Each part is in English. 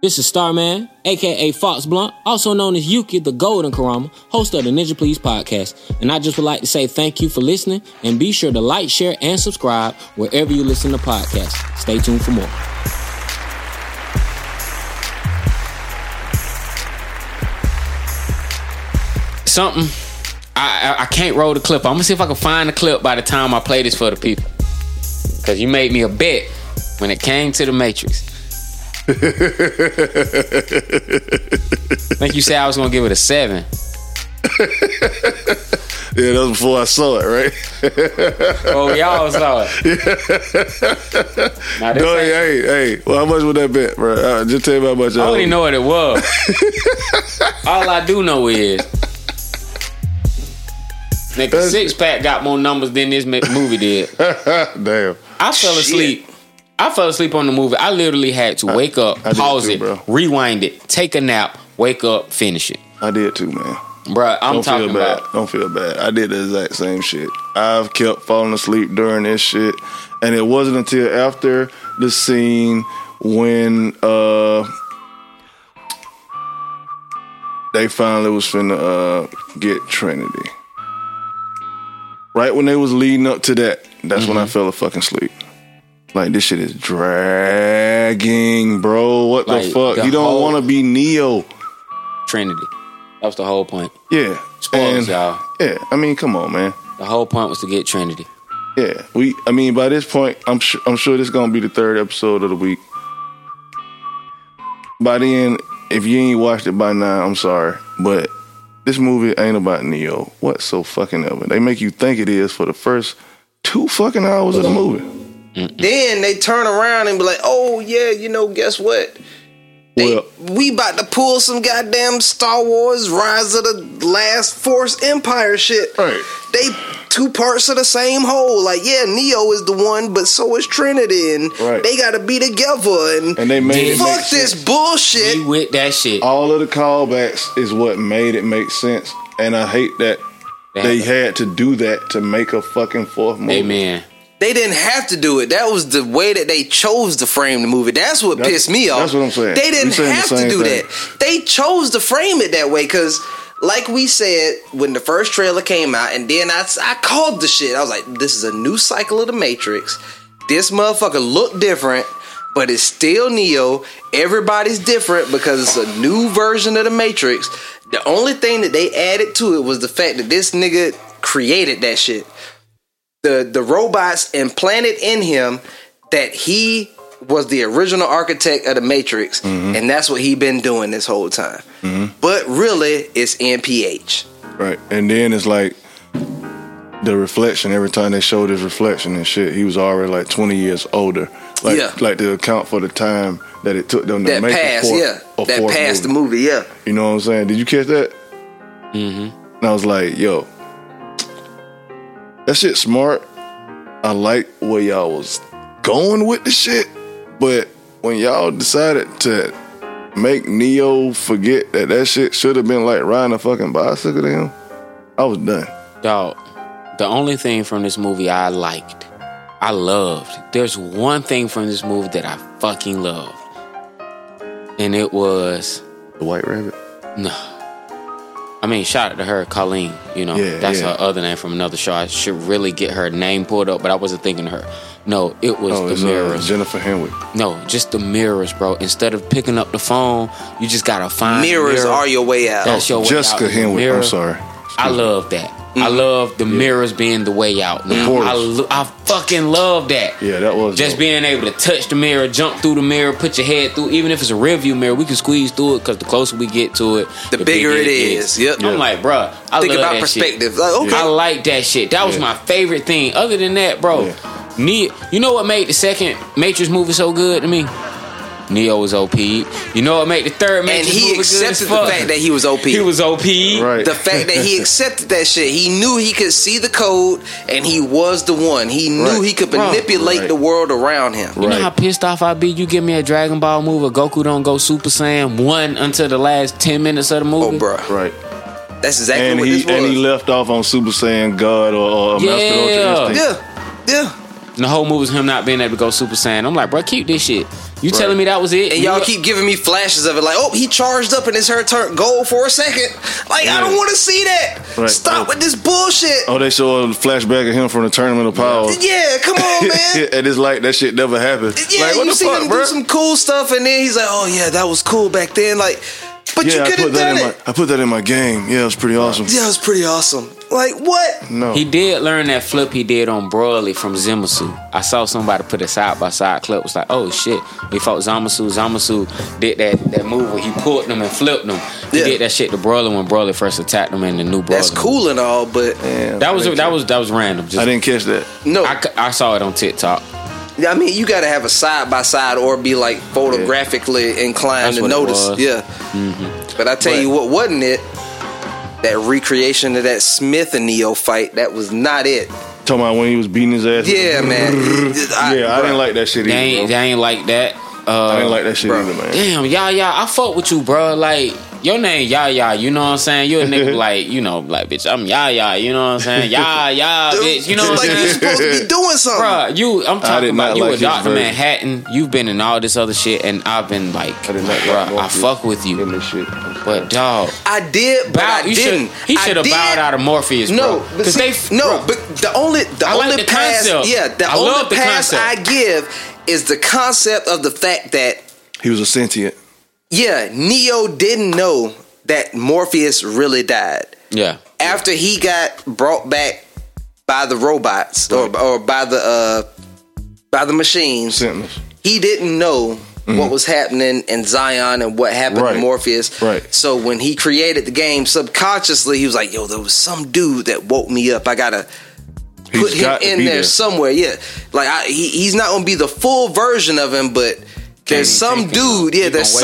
This is Starman, aka Fox Blunt, also known as Yuki the Golden Karama, host of the Ninja Please podcast. And I just would like to say thank you for listening, and be sure to like, share, and subscribe wherever you listen to podcasts. Stay tuned for more. Something, I can't roll the clip. I'm gonna see if I can find the clip by the time I play this for the people. Because you made me a bet when it came to the Matrix. I think you said I was gonna give it a 7. Yeah, that was before I saw it, right? Oh, y'all saw it. Now, No, hey, well, how much would that bet, bro? Just tell me how much. I don't even know what it was. All I do know is, nigga, Six Pack got more numbers than this movie did. Damn. I fell asleep. I fell asleep on the movie. I literally had to wake up, pause it, rewind it, take a nap, wake up, finish it. I did too, man. Bruh, I'm talking about. Don't feel bad. I did the exact same shit. I've kept falling asleep during this shit, and it wasn't until after the scene when they finally was finna get Trinity. Right when they was leading up to that, that's when I fell fucking asleep. Like, this shit is dragging, bro. What the fuck? You don't want to be Neo. Trinity. That was the whole point. Yeah. Spoilers, y'all. Yeah, I mean, come on, man. The whole point was to get Trinity. Yeah, by this point, I'm sure this is gonna be the 3rd episode of the week. By then, if you ain't watched it by now, I'm sorry, but this movie ain't about Neo whatsoever. They make you think it is for the first 2 fucking hours of the movie. Then they turn around and be like, "Oh yeah, guess what? We about to pull some goddamn Star Wars Rise of the Last Force Empire shit. Right. They 2 parts of the same whole. Like, yeah, Neo is the one, but so is Trinity, and they got to be together. And they made it fuck this bullshit. Be with that shit. All of the callbacks is what made it make sense, and I hate that they had to do that to make a fucking 4th movie. Amen. They didn't have to do it. That was the way that they chose to frame the movie. That's what pissed me off. That's what I'm saying. They didn't have to do that. They chose to frame it that way because, like we said, when the first trailer came out, and then I called the shit. I was like, this is a new cycle of the Matrix. This motherfucker look different, but it's still Neo. Everybody's different because it's a new version of the Matrix. The only thing that they added to it was the fact that this nigga created that shit. The robots implanted in him that he was the original architect of the Matrix, and that's what he been doing this whole time. But really, it's NPH. Right, and then it's like the reflection. Every time they showed his reflection and shit, he was already like 20 years older. Like to account for the time that it took them to make that passed the movie. Yeah, you know what I'm saying? Did you catch that? And I was like, yo. That shit smart. I like where y'all was going with the shit, but when y'all decided to make Neo forget that shit should have been like riding a fucking bicycle to him, I was done. Dog, the only thing from this movie I liked, I loved. There's one thing from this movie that I fucking loved, and it was the White Rabbit. No. I mean, shout out to her, Colleen. That's her other name from another show. I should really get her name pulled up, but I wasn't thinking of her. No, it was the mirrors. Jennifer Henwick. No, just the mirrors, bro. Instead of picking up the phone, you just gotta find mirrors are your way out. That's your way Jessica out. Henwick. I'm sorry. I love that. I love the mirrors being the way out. I fucking love that. Yeah, that was just being able to touch the mirror, jump through the mirror, put your head through. Even if it's a rear view mirror, we can squeeze through it because the closer we get to it, the bigger it is. Yep. I'm like, bro, I think love about that perspective. Shit. Like, okay. I like that shit. That was my favorite thing. Other than that, bro, you know what made the second Matrix movie so good to me? Neo was OP. You know what made the third Matrix movie good as fuck? And he accepted the fact that he was OP. He was OP. Right. The fact that he accepted that shit. He knew he could see the code, and he was the one. He knew he could manipulate the world around him. You know how pissed off I be? You give me a Dragon Ball movie, Goku don't go Super Saiyan 1 until the last 10 minutes of the movie. Oh, bro. Right. That's exactly what this was. And he left off on Super Saiyan God or Master Ultra Instinct. Yeah. And the whole movie was him not being able to go Super Saiyan. I'm like, bro, keep this shit. You telling me that was it? And y'all keep giving me flashes of it, like, oh, he charged up and his hair turned gold for a second. Like, I don't want to see that. Right. Stop with this bullshit. Oh, they show a flashback of him from the Tournament of Power. Yeah, come on, man. And it's like that shit never happened. Yeah, like, what you the see fuck, him bro? do some cool stuff, and then he's like, oh yeah, that was cool back then. Like, but you could have done it. I put that in my game. Yeah, it was pretty awesome. Yeah, it was pretty awesome. Like, what? No. He did learn that flip he did on Broly from Zamasu. I saw somebody put a side-by-side clip. It was like, oh, shit. He fought Zamasu. Zamasu did that move where he pulled them and flipped them. He did that shit to Broly when Broly first attacked him in the new Broly. That's cool and all, but... Damn, that was random. I didn't catch that. No. I saw it on TikTok. I mean, you got to have a side-by-side or be, like, photographically inclined to notice. Yeah. Mm-hmm. But I tell you what wasn't it? That recreation of that Smith and Neo fight, that was not it. Talking about when he was beating his ass? Yeah, man. I didn't like that shit either. They ain't like that. I didn't like that shit either, man. Damn, I fuck with you, bro. Like, your name Yaya, you know what I'm saying? You a nigga like, you know, like, bitch, I'm Yaya, you know what I'm saying? Yaya, bitch, you know what I'm saying? Like, you supposed to be doing something. Bruh, I'm talking about you like a Dr. Manhattan, you've been in all this other shit, and I've been like, bruh, I fuck with you. In this shit. But, dog. I did, but I didn't. He should have bowed out of Morpheus, no, bro. But the only pass, the only pass I give is the concept of the fact that he was a sentient. Yeah, Neo didn't know that Morpheus really died. Yeah. After he got brought back by the robots or by the machines, Sentinels. He didn't know what was happening in Zion and what happened to Morpheus. Right. So when he created the game, subconsciously he was like, yo, there was some dude that woke me up. I gotta put him in there somewhere. Yeah. Like he's not gonna be the full version of him, but there's some dude,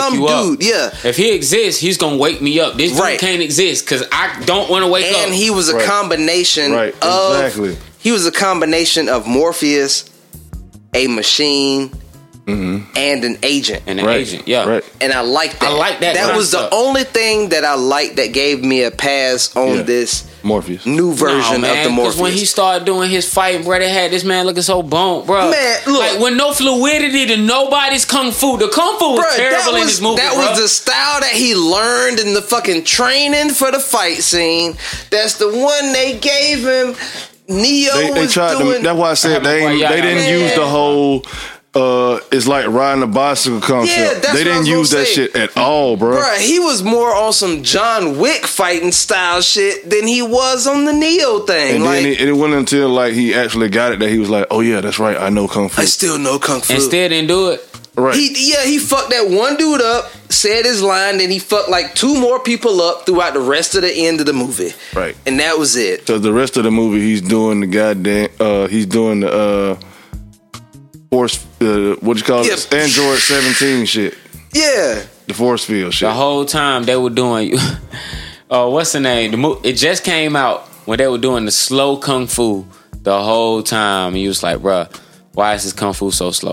If he exists, he's gonna wake me up. This dude can't exist because I don't want to wake up. And he was a combination of he was a combination of Morpheus, a machine, and an agent. And I like that. I like that. That was the only thing that I liked that gave me a pass on this Morpheus new version of the Morpheus. When he started doing his fight, bro, they had this man looking so boned, bro. Man, look, like with no fluidity to nobody's kung fu. The kung fu was terrible in this movie. That was the style that he learned in the fucking training for the fight scene. That's the one they gave him. Neo they tried doing. That's why I said they didn't use the whole. It's like riding a bicycle concept. They didn't use that shit at all, bro. Bruh, he was more on some John Wick fighting style shit than he was on the Neo thing. And then it went until like he actually got it that he was like, oh yeah, that's right, I know kung fu. I still know kung fu. And still didn't do it. Right. He fucked that one dude up, said his line, then he fucked like two more people up throughout the rest of the end of the movie. Right. And that was it. So the rest of the movie, he's doing the goddamn, he's doing the force, what you call it? Android 17 shit. Yeah. The force field shit. The whole time they were doing, what's the name? It just came out when they were doing the slow kung fu the whole time. And you was like, bruh, why is this kung fu so slow?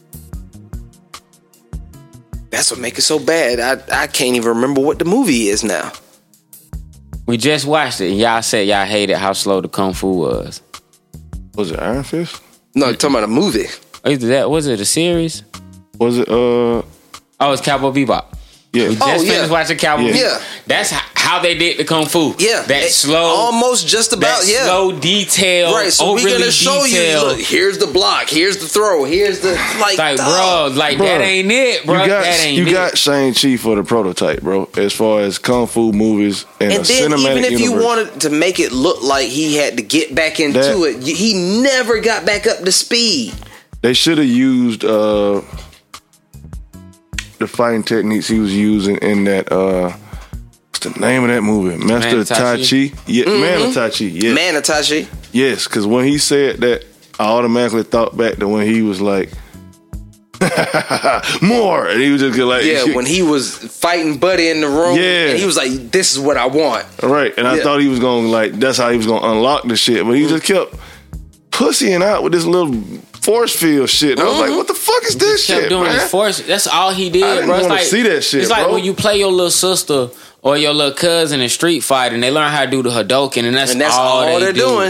That's what makes it so bad. I can't even remember what the movie is now. We just watched it and y'all said y'all hated how slow the kung fu was. Was it Iron Fist? No, you're talking about a movie. Either that, was it a series? Was it it's Cowboy Bebop. Yeah. We just finished watching Cowboy Bebop. Yeah. That's how they did the kung fu. Yeah. That slow. Almost just about, slow detail. Right, so we're going to show you, look, here's the block, here's the throw, here's the, that ain't it, bro. You got Shang-Chi for the prototype, bro, as far as kung fu movies and a then cinematic even if universe. You wanted to make it look like he had to get back into it, he never got back up to speed. They should have used the fighting techniques he was using in that what's the name of that movie? Master Tai Chi? Yeah, Man of Tai Chi. Yeah. Man of Tai Chi. Yes, because when he said that, I automatically thought back to when he was like more, and he was just like, when he was fighting Buddy in the room, and he was like, this is what I want. Right, and I thought he was going that's how he was going to unlock the shit, but he just kept pussying out with this little force field shit. And I was like, what the fuck is this shit, kept doing man? His force. That's all he did, I didn't bro. want to see that shit, It's like when you play your little sister or your little cousin in Street Fighter and they learn how to do the Hadouken, and that's all they're doing.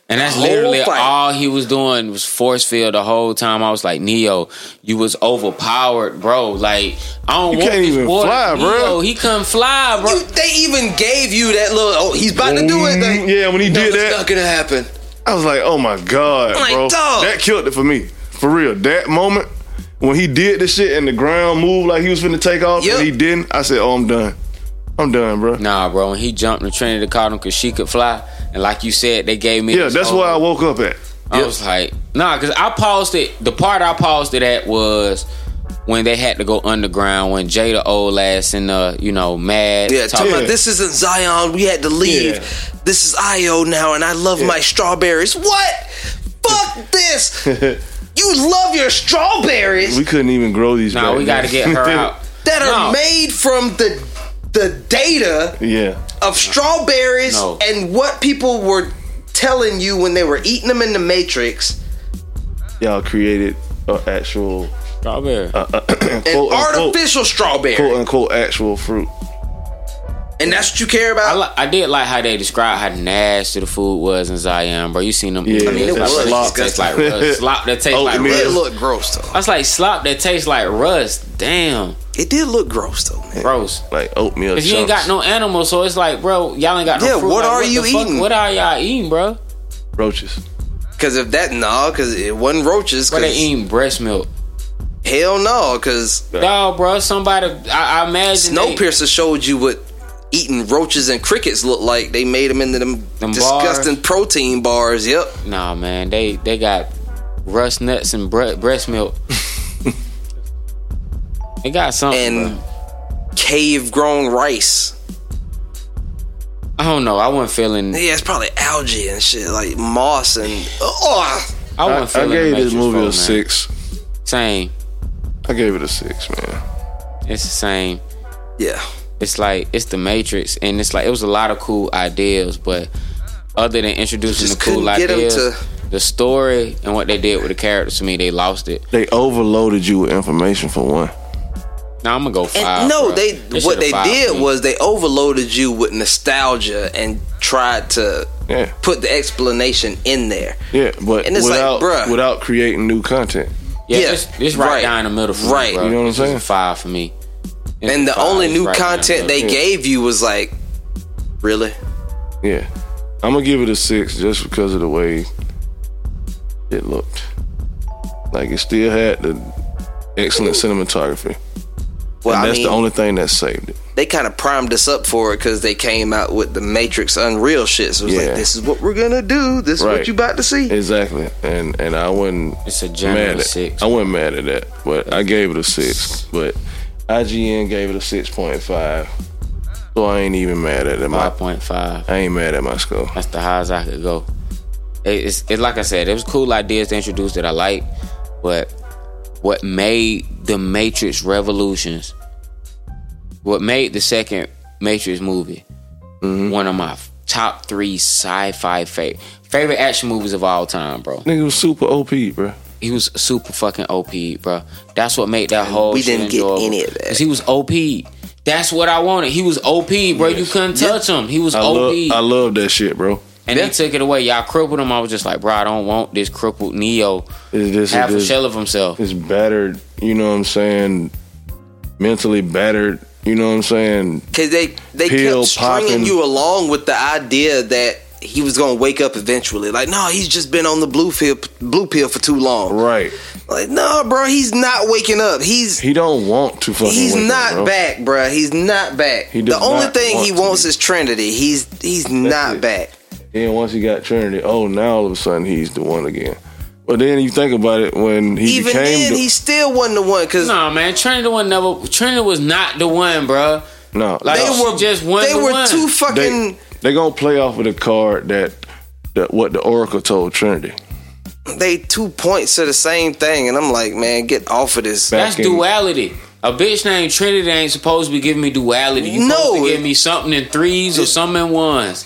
And that's whole literally fight. all he was doing was force field the whole time. I was like, Neo, you was overpowered, bro. Like, I don't You want can't this even boy. fly, Neo, bro. he couldn't fly, bro. They even gave you that little, he's about to do it. Like, Yeah, when he did it's that, not gonna happen. I was like, oh my God, I'm like, bro. dog. That killed it for me. For real. That moment, when he did the shit and the ground moved like he was finna take off Yep. and he didn't, I said, oh, I'm done. I'm done, bro. Nah, bro. When he jumped, and Trinity caught him because she could fly. And like you said, they gave me Yeah, this that's whole- where I woke up at. I was like, nah, because I paused it. The part I paused it at was when they had to go underground, when Jada old ass and mad. Yeah, talking Yeah. about this isn't Zion. We had to leave. Yeah. This is Io now, and I love my strawberries. What? Fuck this. You love your strawberries We couldn't even grow these. Nah, back we got to then. get her out. that are No. made from the data Yeah. of strawberries No. and what people were telling you when they were eating them in the Matrix. Y'all created an actual, Strawberry. An quote, artificial strawberry. quote unquote, actual fruit. And that's what you care about? I did like how they described how nasty the food was in Zion, bro. You seen them? Yeah, I mean, it it was was slop. tastes like rust. Slop that tastes like Oatmeal. It rust. looked gross, though. I was like, slop that tastes like rust. Damn, It did look gross, though, man. gross. Like oatmeal. Cause you ain't got no animals, so it's like, bro, y'all ain't got no Yeah, fruit. what Like, are you the fuck- eating? What are y'all eating, bro? roaches. Because if that, because it wasn't roaches. What they 'cause eating? Breast milk. hell no, because No, bro. Somebody, I imagine. Snowpiercer showed you what eating roaches and crickets look like. They made them into them disgusting protein bars. Yep. Nah, man. They got rust nuts and breast milk. They got something. And bro. cave grown rice. I don't know. I wasn't feeling. Yeah, it's probably algae and shit, like moss and. Oh, I wasn't I feeling. gave the this Matrix movie 4, a man. 6. Same. I gave it a 6, man. It's the same. yeah. It's like it's the Matrix, and it's like it was a lot of cool ideas, but other than introducing Just the cool couldn't get 'em ideas, to- the story and what they did with the characters, to me, they lost it. They overloaded you with information for one. Now I'm gonna go 5. And no, bro. This what shit a they 5 for did me. was they overloaded you with nostalgia and tried to Yeah. put the explanation in there. Yeah, but And it's like, without bruh. without creating new content. yeah, yeah, it's right right. down the middle for Right. me, bro. You know what I'm This is saying? a 5 for me. It's And a the 5. only It's new right down the content middle. they gave you was like, really? Yeah. I'm gonna give it a 6 just because of the way it looked. Like it still had the excellent cinematography. Well, And I that's mean, the only thing that saved it. they kind of primed us up for it because they came out with the Matrix Unreal shit. So it was Yeah. like, this is what we're gonna do. This is Right. what you about to see. Exactly. And I wasn't It's a mad general at 6. I wasn't mad at that. But I gave it a 6. But IGN gave it a 6.5. So I ain't even mad at it. 5.5. I ain't mad at my score. That's the highest I could go. It's like I said, it was cool ideas to introduce that I like, but what made the Matrix Revolutions, what made the second Matrix movie one of my top 3 sci-fi favorite action movies of all time, bro. Nigga was super OP, bro. He was super fucking OP, bro. That's what made that whole we shit didn't get enjoyable. any of that. 'Cause he was OP. That's what I wanted. He was OP, bro. You couldn't touch him. He was OP. I love that shit, bro. And they took it away. Y'all crippled him. I was just like, bro, I don't want this crippled Neo. Half a shell of himself. It's battered, you know what I'm saying? Mentally battered, you know what I'm saying? Because they Pill kept stringing popping. you along with the idea that he was gonna wake up eventually. Like, no, he's just been on the blue pill for too long. Right. Like, no, bro, he's not waking up. He don't want to fucking He's wake not up, bro. back, bro. He's not back. He does The only not thing want he to wants be. is Trinity. He's not it. back. Then once he got Trinity, now all of a sudden he's the one again. But then you think about it, when he Even became then, the, he still wasn't the one. Because Nah, man, Trinity was not the one, bro. no, Like they she were just one. they the were one. too fucking. they gonna play off of the card that what the Oracle told Trinity. They 2 points to the same thing, and I'm like, man, get off of this. Back That's in- duality. A bitch named Trinity ain't supposed to be giving me duality. You No. supposed to give me something in 3s or something in 1s.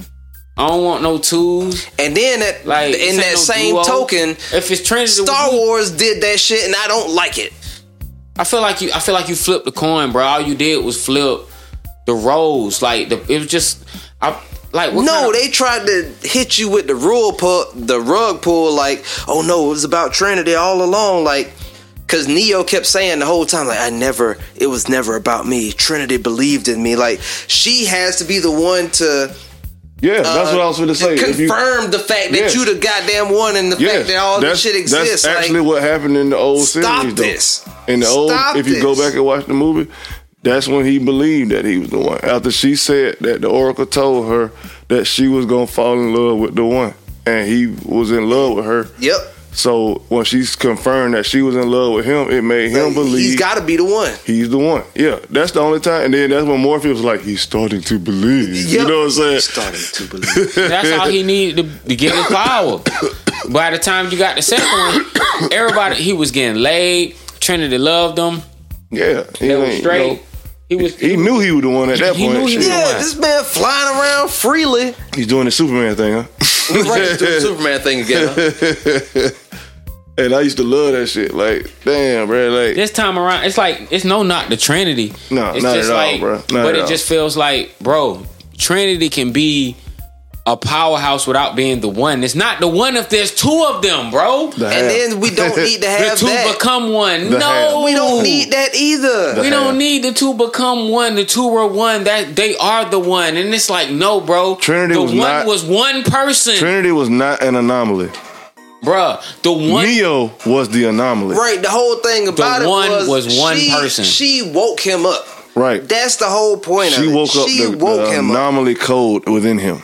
I don't want no 2s. And then Like in this ain't that no same duo. token, If it's Trinity, Star Wars did that shit, and I don't like it. I feel like you flipped the coin, bro. All you did was flip the roles. Like it was just Like, they tried to hit you with the rug pull. Like, oh no, it was about Trinity all along. Like, because Neo kept saying the whole time, like, it was never about me. Trinity believed in me. Like, she has to be the one to. Yeah, that's what I was going to say. Confirm the fact that you the goddamn one, and the fact that all this shit exists. That's actually what happened in the old series. This. In the old, if you go back and watch the movie, that's when he believed that he was the one. After she said that the Oracle told her that she was going to fall in love with the one, and he was in love with her. Yep. So when she's confirmed that she was in love with him, it made him believe he's got to be the one. He's the one. Yeah, that's the only time. And then that's when Morpheus was like, he's starting to believe. Yep. You know what I'm saying? He's starting to believe. That's all he needed to get his power. By the time you got the second one, everybody, he was getting laid. Trinity loved him. Yeah, they was straight. He knew he was the one at that point. Knew he was the one. This man flying around freely. He's doing the Superman thing, huh? He's right, he's doing the Superman thing again. Huh? And I used to love that shit. Like, damn, bro. Like, this time around, it's like, it's no knock to Trinity. No, it's not just at like, all, bro. But it just feels like, bro, Trinity can be a powerhouse without being the one. It's not the one if there's two of them, bro. And then we don't need to have the two that. become one. No, we don't need that either. We don't need the two become one. The two were one. That they are the one. And it's like, no, bro. Trinity was one person. Trinity was not an anomaly. Bruh, the one Neo was the anomaly. Right, the whole thing about the it one was one person. She woke him up. Right. That's the whole point of it. She woke up the anomaly code within him.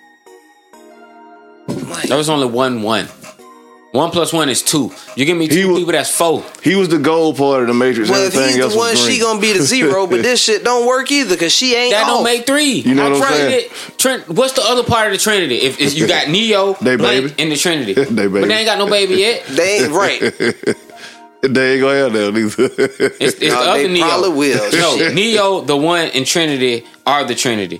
There was only one. 1 + 1 is 2. You give me two people, that's 4. He was the gold part of the Matrix. Well, if he's the one, she gonna be the 0, but this shit don't work either because she ain't. That off. don't make 3. You know what I'm saying? What's the other part of the Trinity? If you got Neo, Blank, and the Trinity, they baby. But they ain't got no baby yet. They ain't right. They ain't gonna have that either. It's the other Neo. Probably will. No, Neo, the one, and Trinity are the Trinity.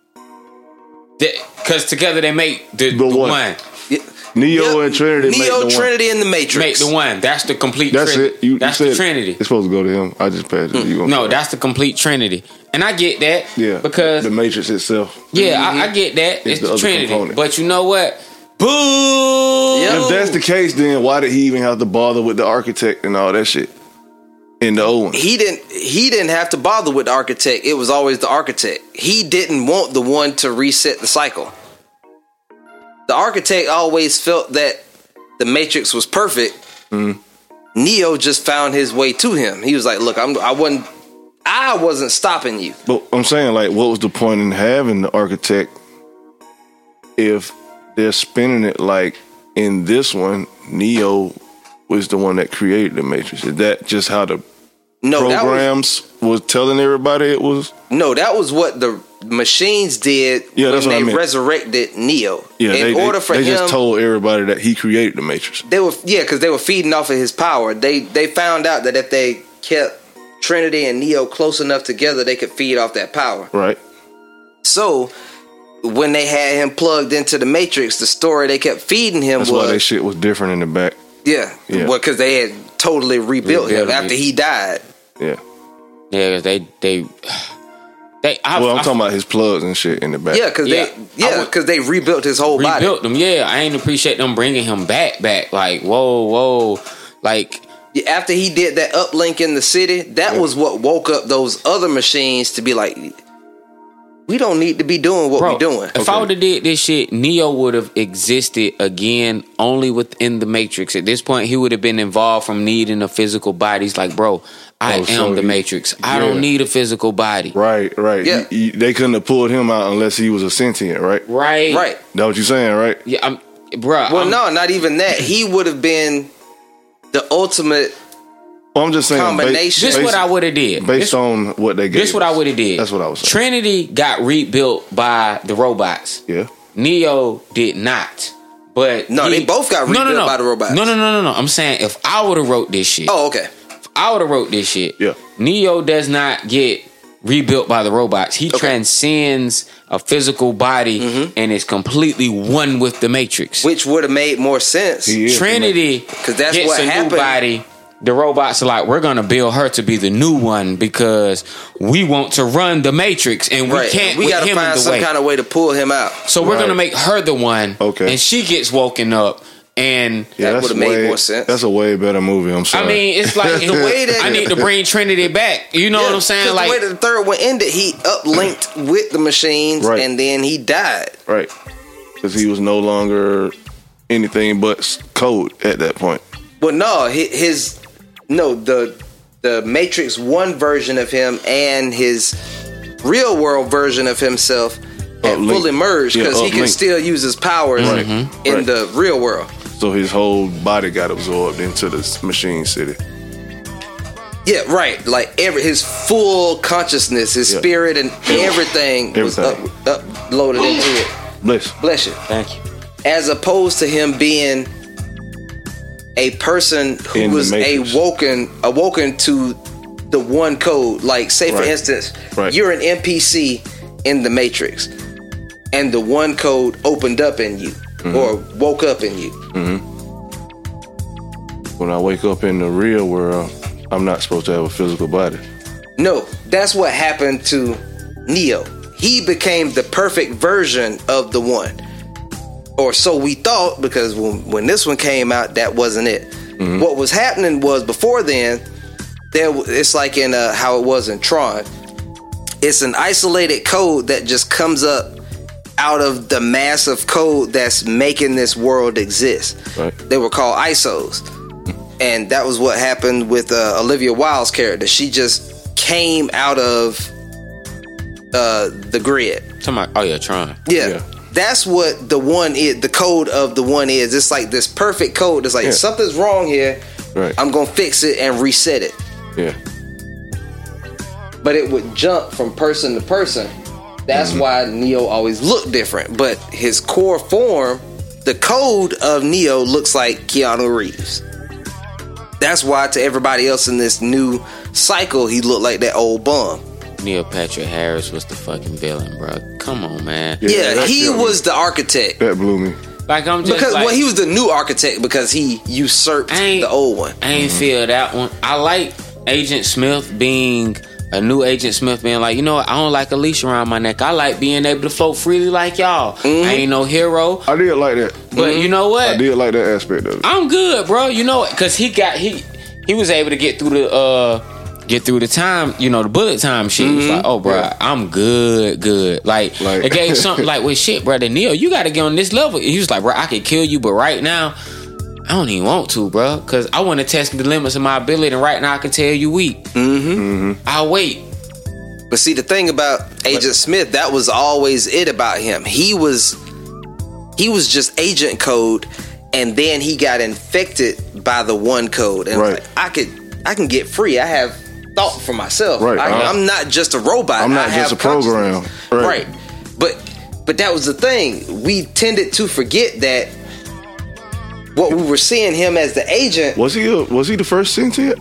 Because together they make the one. Neo and Trinity make the one. Trinity, and the Matrix make the one. That's the complete That's Trinity. it. That's the Trinity. It's supposed to go to him. I just passed it. No, that's the complete Trinity. And I get that. Yeah. Because the Matrix itself. Yeah, I get that. It's the Trinity. Component. But you know what? Boo! If that's the case, then why did he even have to bother with the architect and all that shit? In the old one. He didn't have to bother with the architect. It was always the architect. He didn't want the one to reset the cycle. The architect always felt that the Matrix was perfect. Neo just found his way to him. He was like, "Look, I wasn't stopping you." But I'm saying, like, what was the point in having the architect if they're spinning it like in this one, Neo was the one that created the Matrix? Is that just how the programs was telling everybody it was? No, that was what the machines did when they resurrected Neo. Yeah, they just told everybody that he created the Matrix. Because they were feeding off of his power. They found out that if they kept Trinity and Neo close enough together, they could feed off that power. Right. So when they had him plugged into the Matrix, the story they kept feeding him That's why that shit was different in the back. Yeah. Well, because they had totally rebuilt him after he died. Yeah. Yeah, because I'm talking about his plugs and shit in the back. Yeah, because they rebuilt his whole body. Rebuilt him, yeah. I ain't appreciate them bringing him back. Like, whoa. Like, after he did that uplink in the city, that was what woke up those other machines to be like, we don't need to be doing what we're doing. If I would have did this shit, Neo would have existed again only within the Matrix. At this point, he would have been involved from needing a physical body. He's like, bro, I am the Matrix. I don't need a physical body. Right. Yeah. They couldn't have pulled him out unless he was a sentient, right? Right. That's what you're saying, right? Yeah, bro. No, not even that. He would have been the ultimate. Well, I'm just saying. Combination. This is what I would have did. Based on what they gave. This is what I would have did. That's what I was saying. Trinity got rebuilt by the robots. Yeah. Neo did not. But they both got rebuilt by the robots. No. I'm saying if I would have wrote this shit. Oh, okay. If I would have wrote this shit. Yeah. Neo does not get rebuilt by the robots. He transcends a physical body and is completely one with the Matrix. Which would have made more sense. Trinity because that's gets what a happened. new body the robots are like, we're gonna build her to be the new one because we want to run the Matrix and we can't. We gotta him find some kind of way to pull him out. So we're gonna make her the one. Okay. And she gets woken up. And that would have made more sense. That's a way better movie. I'm sorry. I mean, it's like the way that I need to bring Trinity back. You know what I'm saying? Like the way that the third one ended, he uplinked with the machines, and then he died. Right, because he was no longer anything but code at that point. But no, the Matrix 1 version of him and his real world version of himself had fully merged because he can still use his powers in the real world. So his whole body got absorbed into this machine city. Yeah, right. Like his full consciousness, his spirit, and everything was uploaded into it. Bless you. Thank you. As opposed to him being a person who was awoken to the one code. Like, say for instance, you're an NPC in the Matrix, and the one code opened up in you. Or woke up in you. When I wake up in the real world, I'm not supposed to have a physical body. No, that's what happened to Neo. He became the perfect version of the one. Or so we thought, because when this one came out, that wasn't it. What was happening was, before then, it's like in how it was in Tron. It's an isolated code that just comes up out of the massive code that's making this world exist. They were called ISOs. And that was what happened with Olivia Wilde's character. She just came out of the grid. Tron. Yeah. That's what the one is. The code of the one is. It's like this perfect code. It's like, something's wrong here. I'm going to fix it and reset it. Yeah. But it would jump from person to person. That's why Neo always looked different. But his core form, the code of Neo, looks like Keanu Reeves. That's why to everybody else in this new cycle, he looked like that old bum. Neil Patrick Harris was the fucking villain, bro. Come on, man. Yeah, he was the architect. That blew me. Like, I'm just because he was the new architect because he usurped the old one. I ain't feel that one. I like Agent Smith being a new Agent Smith being like, you know what, I don't like a leash around my neck. I like being able to float freely like y'all. I ain't no hero. I did like that. But you know what? I did like that aspect of it. I'm good, bro. You know what? Because he was able to get through the time, the bullet time shit. He's like, oh, bro, I'm good. Like it gave something like, well, shit, brother Neil, you got to get on this level. He was like, bro, I could kill you, but right now, I don't even want to, bro, because I want to test the limits of my ability, and right now I can tell you weak. I'll wait. But see, the thing about Agent Smith, that was always it about him. He was just agent code, and then he got infected by the one code, and was like, I can get free. I have thought for myself. I'm not just a robot. I'm not just a program. Right. But that was the thing. We tended to forget that what we were seeing him as the agent. Was he the first sentient?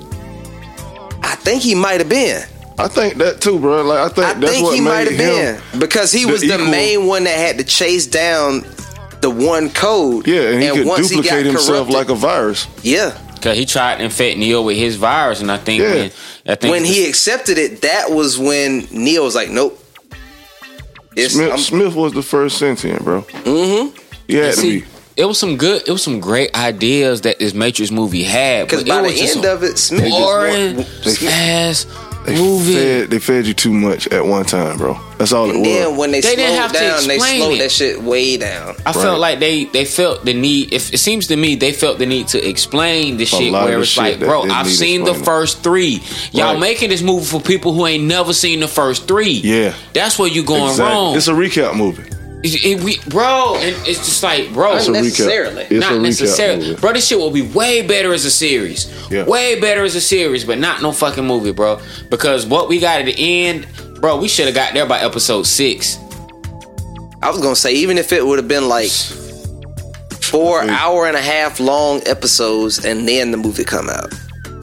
I think he might have been. I think that too, bro. Like I think he might have been because he was the main one that had to chase down the one code. Yeah, and he could duplicate himself like a virus. Yeah. Because he tried to infect Neo with his virus, and I think when he accepted it, that was when Neo was like, "Nope." Smith was the first sentient, bro. He had to be. It was some great ideas that this Matrix movie had. Because by the end of it, Smith boring ass movie. They fed you too much at one time, bro. That's all it was. And then when they slowed down, they slowed it. that shit way down. I felt like they felt the need. If it seems to me, they felt the need to explain the shit where it's like, bro, I've seen the first three. Y'all making this movie for people who ain't never seen the first three. Yeah, that's where you going wrong. It's a recap movie. Bro, and it's just like, bro, not necessarily. Not necessarily. Bro, this shit will be way better as a series. Yeah. Way better as a series, but not no fucking movie, bro. Because what we got at the end, bro, we should have got there by episode 6. I was gonna say, even if it would have been like 4 hour and a half long episodes and then the movie come out,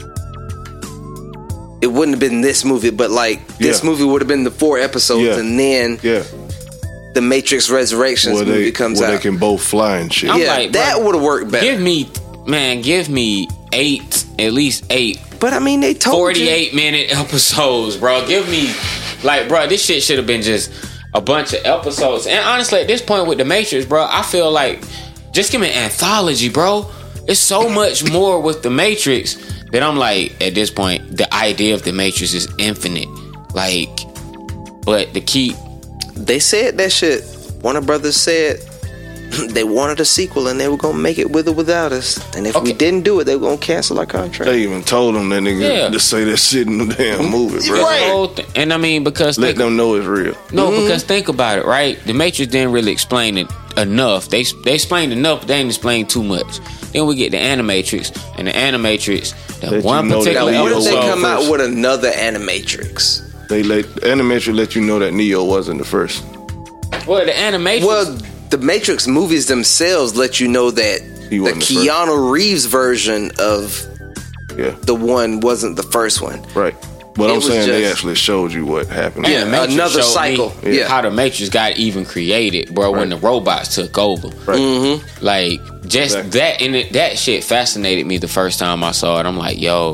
it wouldn't have been this movie, but like this movie would have been the 4 episodes and then the Matrix Resurrections movie comes out. They can both fly and shit. That would have worked better. Give me 8 at least 8. But I mean, they told 48-minute episodes, bro. Give me, like, bro, this shit should have been just a bunch of episodes. And honestly, at this point with The Matrix, bro, I feel like just give me an anthology, bro. It's so much more with The Matrix that I'm like, at this point, the idea of The Matrix is infinite. Like, but the key... They said that shit. Warner Brothers said they wanted a sequel and they were gonna make it with or without us. And if we didn't do it, they were gonna cancel our contract. They even told them that nigga to say that shit in the damn movie, bro. Right. And I mean, because... Let them know it's real. No, because think about it, right? The Matrix didn't really explain it enough. They explained enough, but they didn't explain too much. Then we get the Animatrix, and the Animatrix, that one particular episode. What if they come first? out with another Animatrix? Animatrix let you know that Neo wasn't the first. Well, the Animatrix... Well, the Matrix movies themselves let you know that the Keanu Reeves version of the one wasn't the first one. Right. But I'm saying they actually showed you what happened. Yeah, another cycle. How the Matrix got even created, bro, when the robots took over. Right. Like, just that shit fascinated me the first time I saw it. I'm like, yo,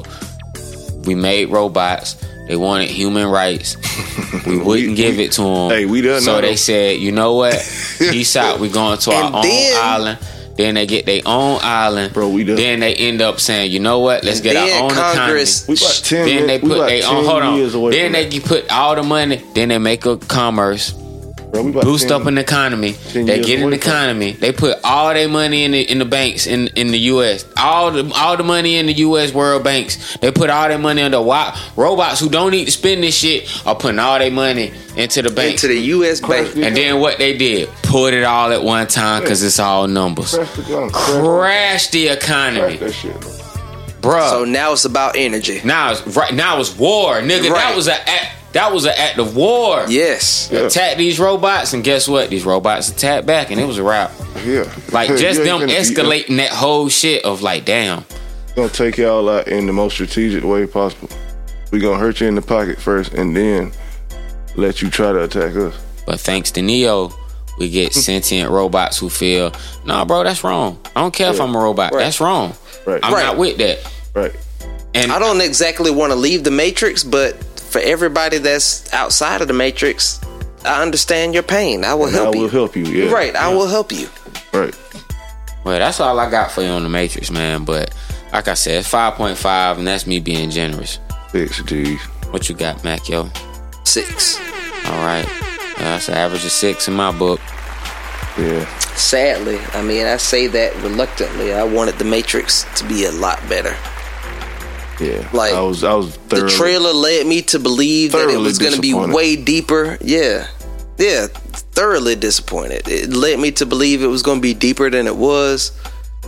we made robots. They wanted human rights. We wouldn't give it to them. Hey, we done. So they said, you know what? Peace out. We going to our own island. Then they get their own island. Bro, we done. Then they end up saying, you know what? Let's get our own Congress, economy. We about 10 then they put their own. Hold on. Then they put all the money. Then they make a commerce. Bro, boost up in the economy. They get in the economy. They put all their money in the banks in the U.S. All the money in the U.S. world banks. They put all their money under robots who don't need to spend this shit are putting all their money into the bank. Into the U.S. bank. And then what they did, put it all at one time because it's all numbers. Crash the economy. Bruh. So now it's about energy. Now it's war, nigga. Right. That was an act of war. Yes. Attack these robots, and guess what? These robots attacked back, and it was a wrap. Yeah. Like, just them escalating that whole shit of like, damn. Gonna take y'all out in the most strategic way possible. We gonna hurt you in the pocket first, and then let you try to attack us. But thanks to Neo, we get sentient robots who feel, nah, bro, that's wrong. I don't care if I'm a robot. Right. That's wrong. Right. I'm not with that. Right. And I don't exactly want to leave the Matrix, but for everybody that's outside of the Matrix, I understand your pain. I will help you. I will help you, yeah. Right, I will help you. Right. Well, that's all I got for you on the Matrix, man. But like I said, 5.5, and that's me being generous. 6, G. What you got, Mac, yo? 6. All right. That's an average of 6 in my book. Yeah. Sadly, I mean, I say that reluctantly. I wanted the Matrix to be a lot better. Yeah, like I was the trailer led me to believe that it was going to be way deeper. Yeah, thoroughly disappointed. It led me to believe it was going to be deeper than it was.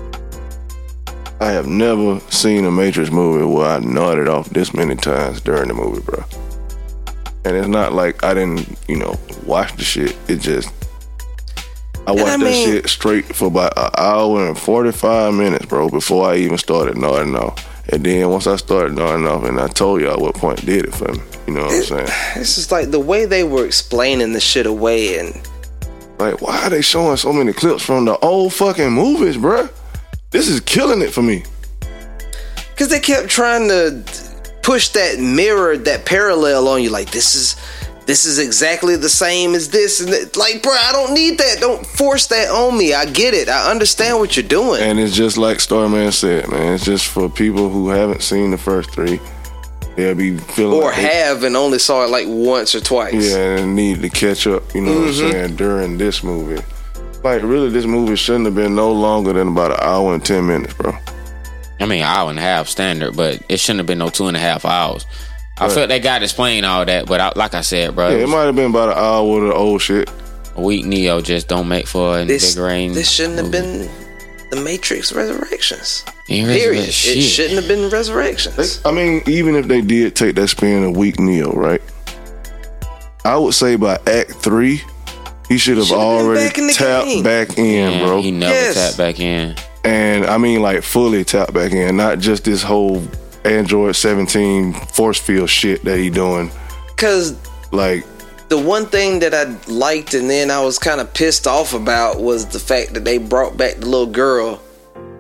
I have never seen a Matrix movie where I nodded off this many times during the movie, bro. And it's not like I didn't, watch the shit. It just I watched that shit straight for about an hour and 45 minutes, bro, before I even started nodding off. And then once I started nodding off, and I told y'all what point did it for me. You know what I'm saying? It's just like the way they were explaining the shit away, and like, why are they showing so many clips from the old fucking movies, bro? This is killing it for me. Because they kept trying to push that mirror, that parallel on you. Like, this is exactly the same as this. And like, bro, I don't need that. Don't force that on me. I get it. I understand what you're doing. And it's just like Starman said, man. It's just for people who haven't seen the first 3. They'll be feeling or have and only saw it like once or twice. Yeah, and need to catch up, you know what I'm saying, during this movie. Like, really, this movie shouldn't have been no longer than about an hour and 10 minutes, bro. I mean, hour and a half standard, but it shouldn't have been no 2.5 hours. I felt they got to explain all that, but like I said, bro. Yeah, it might have been about an hour of the old shit. A weak Neo just don't make for an invigorating. This shouldn't have been the Matrix Resurrections. Period. It shouldn't have been Resurrections. I mean, even if they did take that spin of weak Neo, right? I would say by Act 3, he should have already tapped back in, bro. He never tapped back in. And I mean, like, fully tapped back in, not just this whole Android 17 force field shit that he doing. Because, like, the one thing that I liked and then I was kind of pissed off about was the fact that they brought back the little girl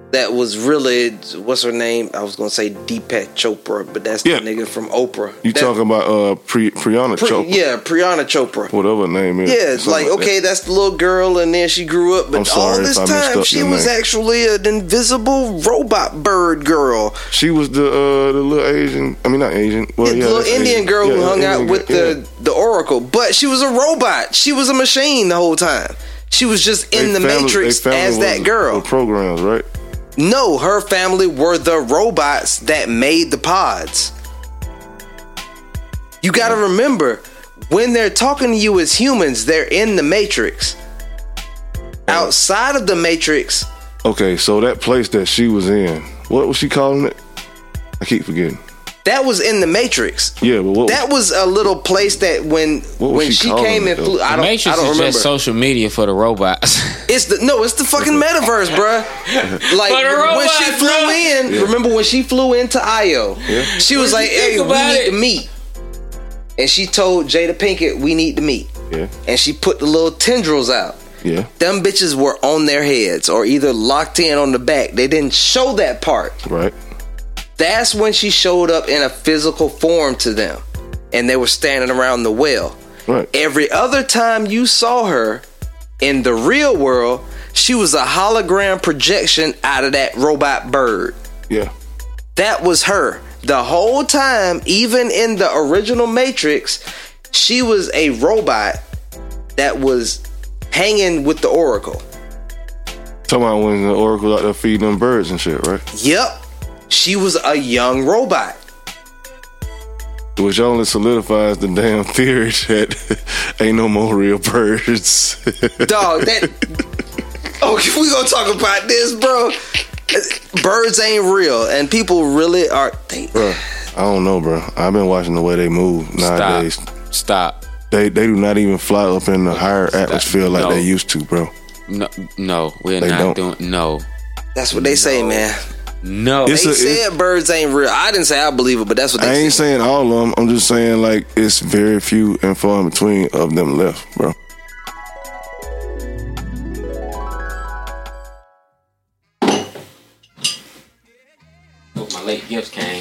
that was really, what's her name? I was gonna say Deepak Chopra, but that's the nigga from Oprah. You talking about Priyana Chopra? Yeah, Priyana Chopra. Whatever her name is. Yeah, it's like okay, that's the little girl, and then she grew up, but all this time she was actually an invisible robot bird girl. She was the little Asian. I mean, not Asian. Well, the little Indian girl who hung out with the Oracle, but she was a robot. She was a machine the whole time. She was just in the Matrix as that girl. Programs, right? No, her family were the robots that made the pods. You got to remember, when they're talking to you as humans, they're in the Matrix. Outside of the Matrix. Okay, so that place that she was in, what was she calling it? I keep forgetting. That was in the Matrix. Yeah, but that was a little place that when she came and flew, I don't remember. Just social media for the robots. It's the fucking metaverse, bruh. Like when she flew in, remember when she flew into Io? Yeah. She was like, "Hey, we need to meet," and she told Jada Pinkett, "We need to meet." Yeah. And she put the little tendrils out. Yeah. Them bitches were on their heads or either locked in on the back. They didn't show that part. Right. That's when she showed up in a physical form to them. And they were standing around the well. Right. Every other time you saw her in the real world, she was a hologram projection out of that robot bird. Yeah. That was her. The whole time, even in the original Matrix, she was a robot that was hanging with the Oracle. Talking about when the Oracle out there feeding them birds and shit, right? Yep. She was a young robot. Which only solidifies the damn theory that ain't no more real birds. Dog, that... Okay, we gonna talk about this, bro. Birds ain't real, and people really are... Bro, I don't know, bro. I've been watching the way they move nowadays. Stop. They do not even fly up in the higher atmosphere like they used to, bro. No, we're not doing... No. That's what they say, man. No, they said birds ain't real. I didn't say I believe it, but that's what they said. I ain't saying all of them. I'm just saying like it's very few and far in between of them left, bro. My late gifts came.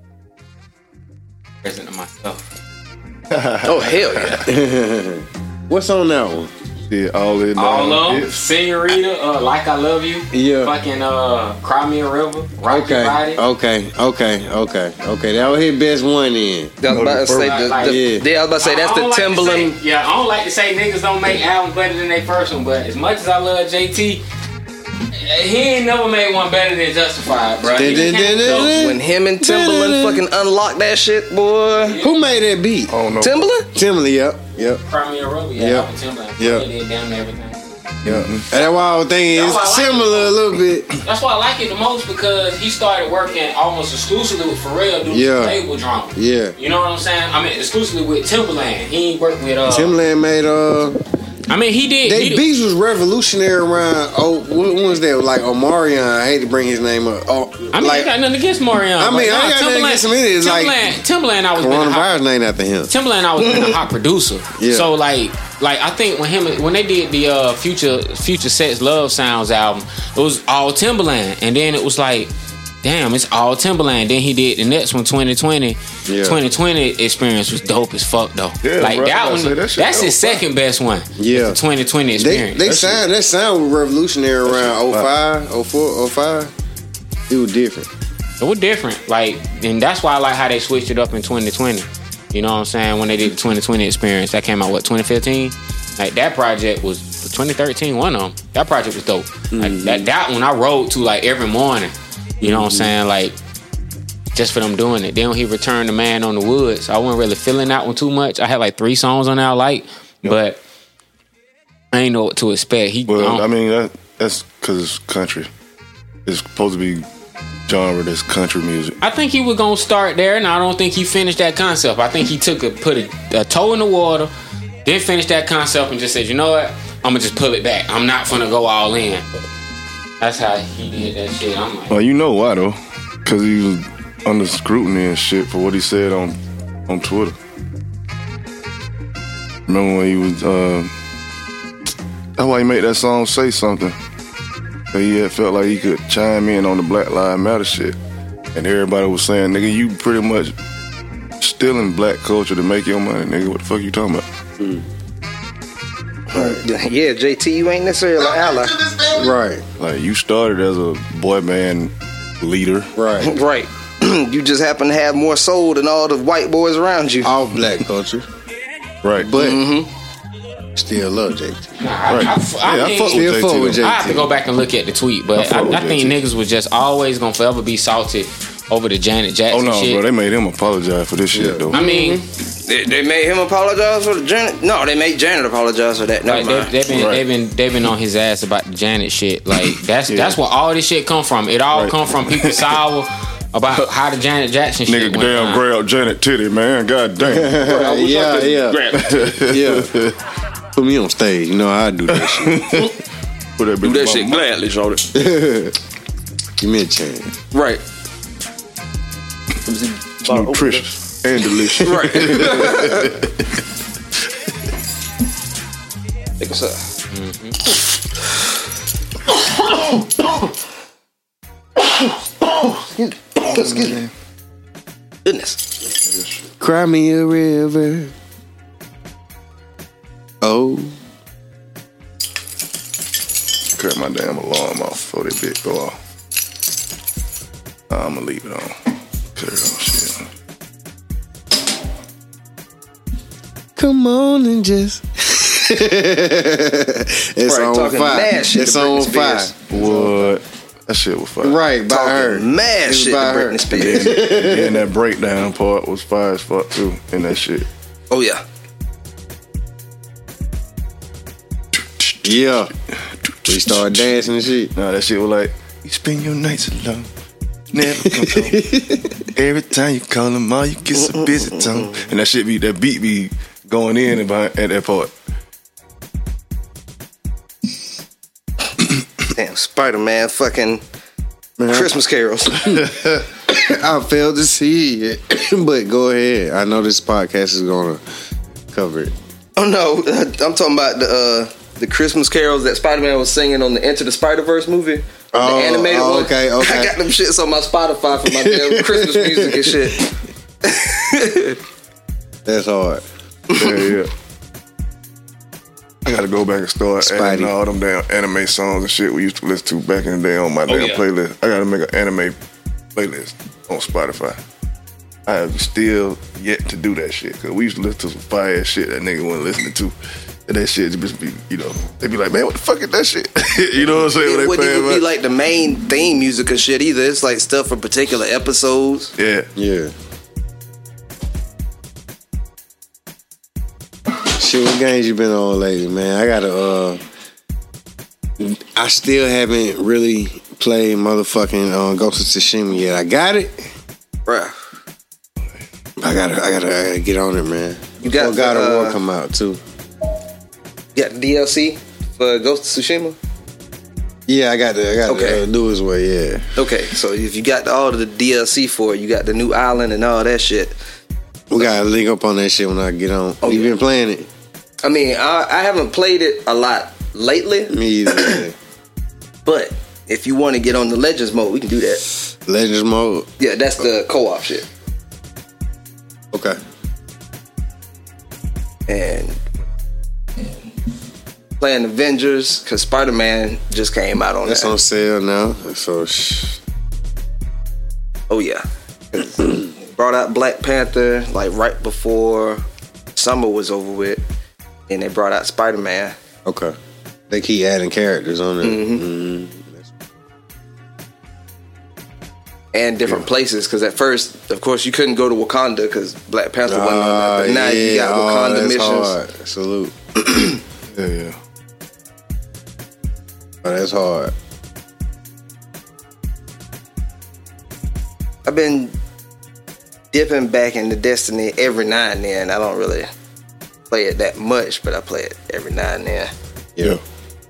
Present to myself. Oh hell yeah! What's on that one? Yeah, all of them. Senorita, Like I Love You. Yeah. Fucking Cry Me a River. Rock Your Body. Okay. That was his best one in. I was about to say I was about to say that's the Timbaland. I don't like to say niggas don't make albums better than their first one, but as much as I love JT, he ain't never made one better than Justified, bro. When him and Timbaland fucking unlocked that shit, boy. Who made that beat? Oh no, Timbaland, yep. Cry Me a River, Timbaland. Yep. He did damn everything. Yeah. And that's why I was thinking it's similar a little bit. That's why I like it the most, because he started working almost exclusively with Pharrell due to label drama. Yeah. You know what I'm saying? I mean, exclusively with Timbaland. He ain't worked with Timbaland made I mean, he did. They beats was revolutionary around. What was that? Like Omarion. I hate to bring his name up. I mean, I got nothing against Marion. I mean, I got nothing against him. It is Timbaland, I was coronavirus named after him. Timbaland, I was been a hot producer. Yeah. So like I think when they did the Future Sex Love Sounds album, it was all Timbaland, and then it was like, damn, it's all Timbaland. Then he did the next one, 2020. Yeah. 2020 experience was dope as fuck though. Yeah, like bro, that one, that's his second best one. Yeah, the 2020 experience. That sound was revolutionary around 05, 04, 05. It was different. It was different. Like, and that's why I like how they switched it up in 2020. You know what I'm saying? When they did the 2020 experience, that came out 2015. Like that project was 2013. One of them. That project was dope. Mm-hmm. Like that one I rode to like every morning. You know what I'm saying? Like, just for them doing it. Then when he returned to Man on the Woods, I wasn't really feeling that one too much. I had like 3 songs on that I like, but I ain't know what to expect. I mean, that's because it's country. It's supposed to be genre that's country music. I think he was gonna start there, and I don't think he finished that concept. I think he put a toe in the water, then finished that concept and just said, you know what? I'm gonna just pull it back. I'm not gonna go all in. That's how he did that shit. I'm like, well, you know why though? Because he was under scrutiny and shit for what he said on Twitter. Remember when he was? That's why he made that song "Say Something." So he had felt like he could chime in on the Black Lives Matter shit. And everybody was saying, nigga, you pretty much stealing black culture to make your money, nigga. What the fuck you talking about? Yeah, JT, you ain't necessarily an ally. Right. Like, you started as a boy band leader. Right. Right. You just happen to have more soul than all the white boys around you. All black culture. Right. But still love JT. Right. I fuck mean, with fuck with JT. I have to go back and look at the tweet, but I think niggas was just always gonna forever be salty over the Janet Oh Jackson no, shit. bro, they made him apologize for this shit though. I mean, They made him apologize for the Janet. No, they made Janet apologize for that. like Never mind. they've been on his ass about the Janet shit. Like that's where all this shit come from. It all come from people sour about how the Janet Jackson shit Nigga went damn down. grabbed Janet titty, man. God damn. Yeah. Yeah. Put me on stage. You know how I do that shit. Put that Do bitch that in shit my mouth. gladly, shorty. Give me a chance. Right. It's nutritious and delicious. Right. Take us up. Excuse me. Goodness. Cry me a river. Oh. Cut my damn alarm off before that bitch go off. I'm gonna leave it on. Cut it off, shit. Come on and just. It's Right, on talking fire. mad shit It's to on Britney fire. Spears. What? That shit was fire. Right, by her. Mad was shit by to her. Britney Spears. And that breakdown part was fire as fuck too in that shit. Oh yeah. Yeah. We started dancing and shit. Nah, that shit was like, you spend your nights alone. Never come home. Every time you call them all, you get some busy tone. And that shit that beat be going in at that part. Damn, Spider-Man fucking Christmas carols. I failed to see it. But go ahead. I know this podcast is going to cover it. Oh no, I'm talking about the Christmas carols that Spider-Man was singing on the Into the Spider-Verse movie. The animated one. Okay. I got them shits on my Spotify for my damn Christmas music and shit. That's hard. Yeah. I gotta go back and start adding Spidey. all them damn anime songs and shit we used to listen to back in the day on my damn playlist. I gotta make an anime playlist on Spotify. I have still yet to do that shit because we used to listen to some fire ass shit that nigga wasn't listening to. And that shit just be, they be like, man, what the fuck is that shit? You know what I'm saying? It When wouldn't they even playing be like the main theme music and shit either. It's like stuff for particular episodes. yeah. Yeah. Shit, what games you been on lately, man? I gotta, I still haven't really played motherfucking Ghost of Tsushima yet. I got it. Bruh. I gotta get on it, man. You got God of the, War come out too. You got the DLC for Ghost of Tsushima? Yeah, I got Okay. the newest way, yeah. Okay, so if you got all of the DLC for it, you got the new island and all that shit. We gotta link up on that shit when I get on. Oh, You yeah. been playing it? I mean, I haven't played it a lot lately, Me either. but if you want to get on the Legends mode, we can do that. Legends mode? Yeah, that's the co-op shit. Okay. And playing Avengers, because Spider-Man just came out on That's that. on sale now. So, Oh yeah. Brought out Black Panther like right before summer was over with, and they brought out Spider-Man. okay. They keep adding characters on it. Mm-hmm. And different places, because at first, of course, you couldn't go to Wakanda because Black Panther wasn't on that. But now you got Wakanda that's missions. hard. Salute. Yeah. Oh, that's hard. I've been dipping back into Destiny every now and then. I don't really play it that much, but I play it every now and then. Yeah.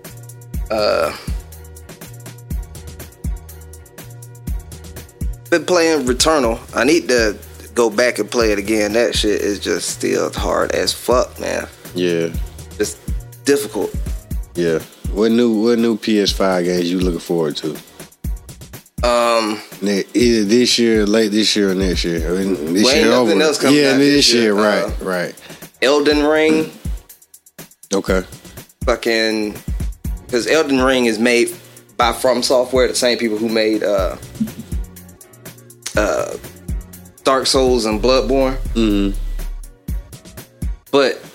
Been playing Returnal. I need to go back and play it again. That shit is just still hard as fuck, man. Yeah. It's difficult. Yeah. What new PS5 games you looking forward to? Either this year, late this year, or next year. This well, year nothing else coming out this year. Right. Elden Ring. Okay. Fucking, because Elden Ring is made by From Software, the same people who made Dark Souls and Bloodborne. Mm-hmm. But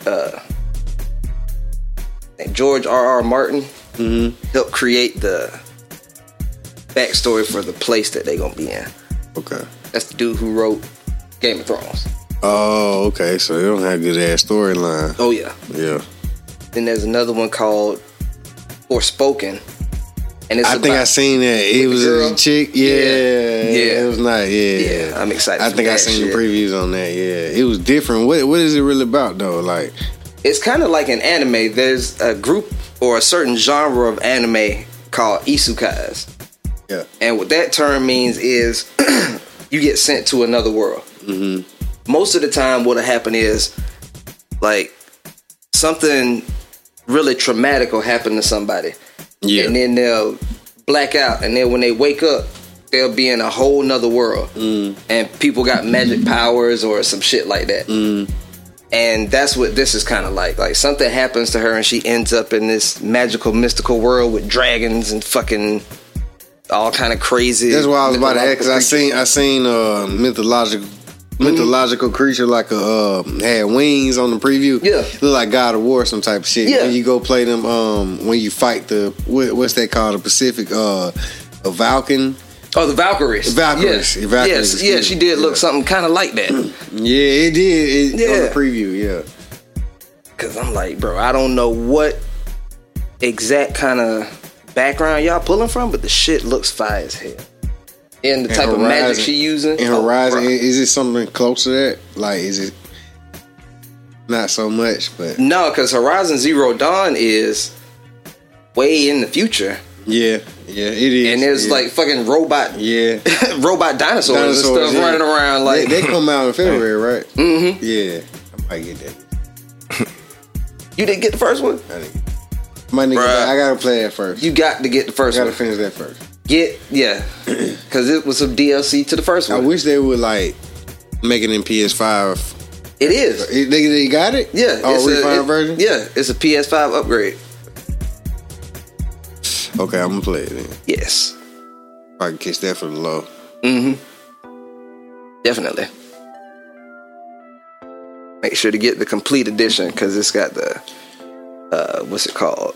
George R.R. Martin helped create the backstory for the place that they gonna be in. Okay. That's the dude who wrote Game of Thrones. Oh, okay. So they don't have good ass storyline. Oh yeah. Yeah. Then there's another one called Forspoken. And it's I think I seen that. It was a chick. Yeah. It was nice. Yeah. I'm excited. I think I seen the previews on that. Yeah. It was different. What is it really about though? Like, it's kind of like an anime. There's a group or a certain genre of anime called isekais. Yeah. And what that term means is you get sent to another world. Mm-hmm. Most of the time what'll happen is like something really traumatic will happen to somebody. Yeah. And then they'll black out. And then when they wake up, they'll be in a whole nother world. And people got magic powers or some shit like that. And that's what this is kind of like. Like something happens to her and she ends up in this magical, mystical world with dragons and fucking all kind of crazy. That's why I was about to ask, because I seen mythological creature like a had wings on the preview. Yeah, look like God of War, some type of shit. Yeah, when you go play them, when you fight what's that called, the Pacific, a Valken. Oh, the Valkyries. Valkyries. Yeah. Valkyries. Yes, she did look something kind of like that. Yeah, it did. On the preview. Yeah, because I'm like, bro, I don't know what exact kind of background y'all pulling from, but the shit looks fire as hell. And the type of magic she using. In Horizon, is it something close to that? Like, is it not so much? But no, because Horizon Zero Dawn is way in the future. Yeah, it is. And there's like fucking robot, robot dinosaurs and stuff running around. Like they come out in February, right? Mm-hmm. Yeah, I might get that. You didn't get the first one? I didn't. My nigga, I gotta play that first. You got to get the first one. I gotta finish that first. Because it was some DLC to the first one. I wish they would like make it in PS5. It is. They got it? Yeah. Oh, refined version? Yeah, it's a PS5 upgrade. Okay, I'm gonna play it then. Yes. I can catch that for the low. Mm-hmm. Definitely. Make sure to get the complete edition because it's got the what's it called?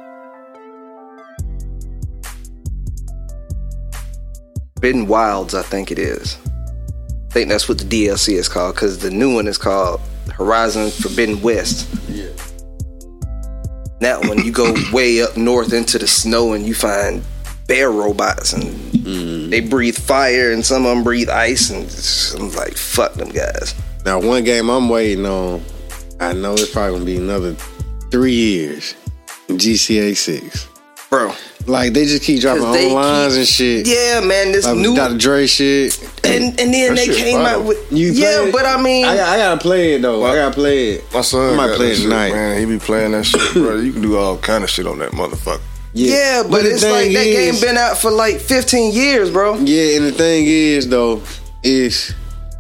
Forbidden Wilds, I think it is. I think that's what the DLC is called because the new one is called Horizon Forbidden West. Yeah. That one, you go way up north into the snow and you find bear robots and they breathe fire and some of them breathe ice and I'm like, fuck them guys. Now, one game I'm waiting on, I know it's probably gonna be another 3 years. GTA 6. Bro. Like, they just keep dropping lines and shit. Yeah, man, this like new Dr. Dre shit. And then they came out with but I mean I gotta play it though. I gotta play it. My son might play it tonight. Man, he be playing that shit, bro. You can do all kind of shit on that motherfucker. Yeah, but it's like that game been out for like 15 years, bro. Yeah, and the thing is though, is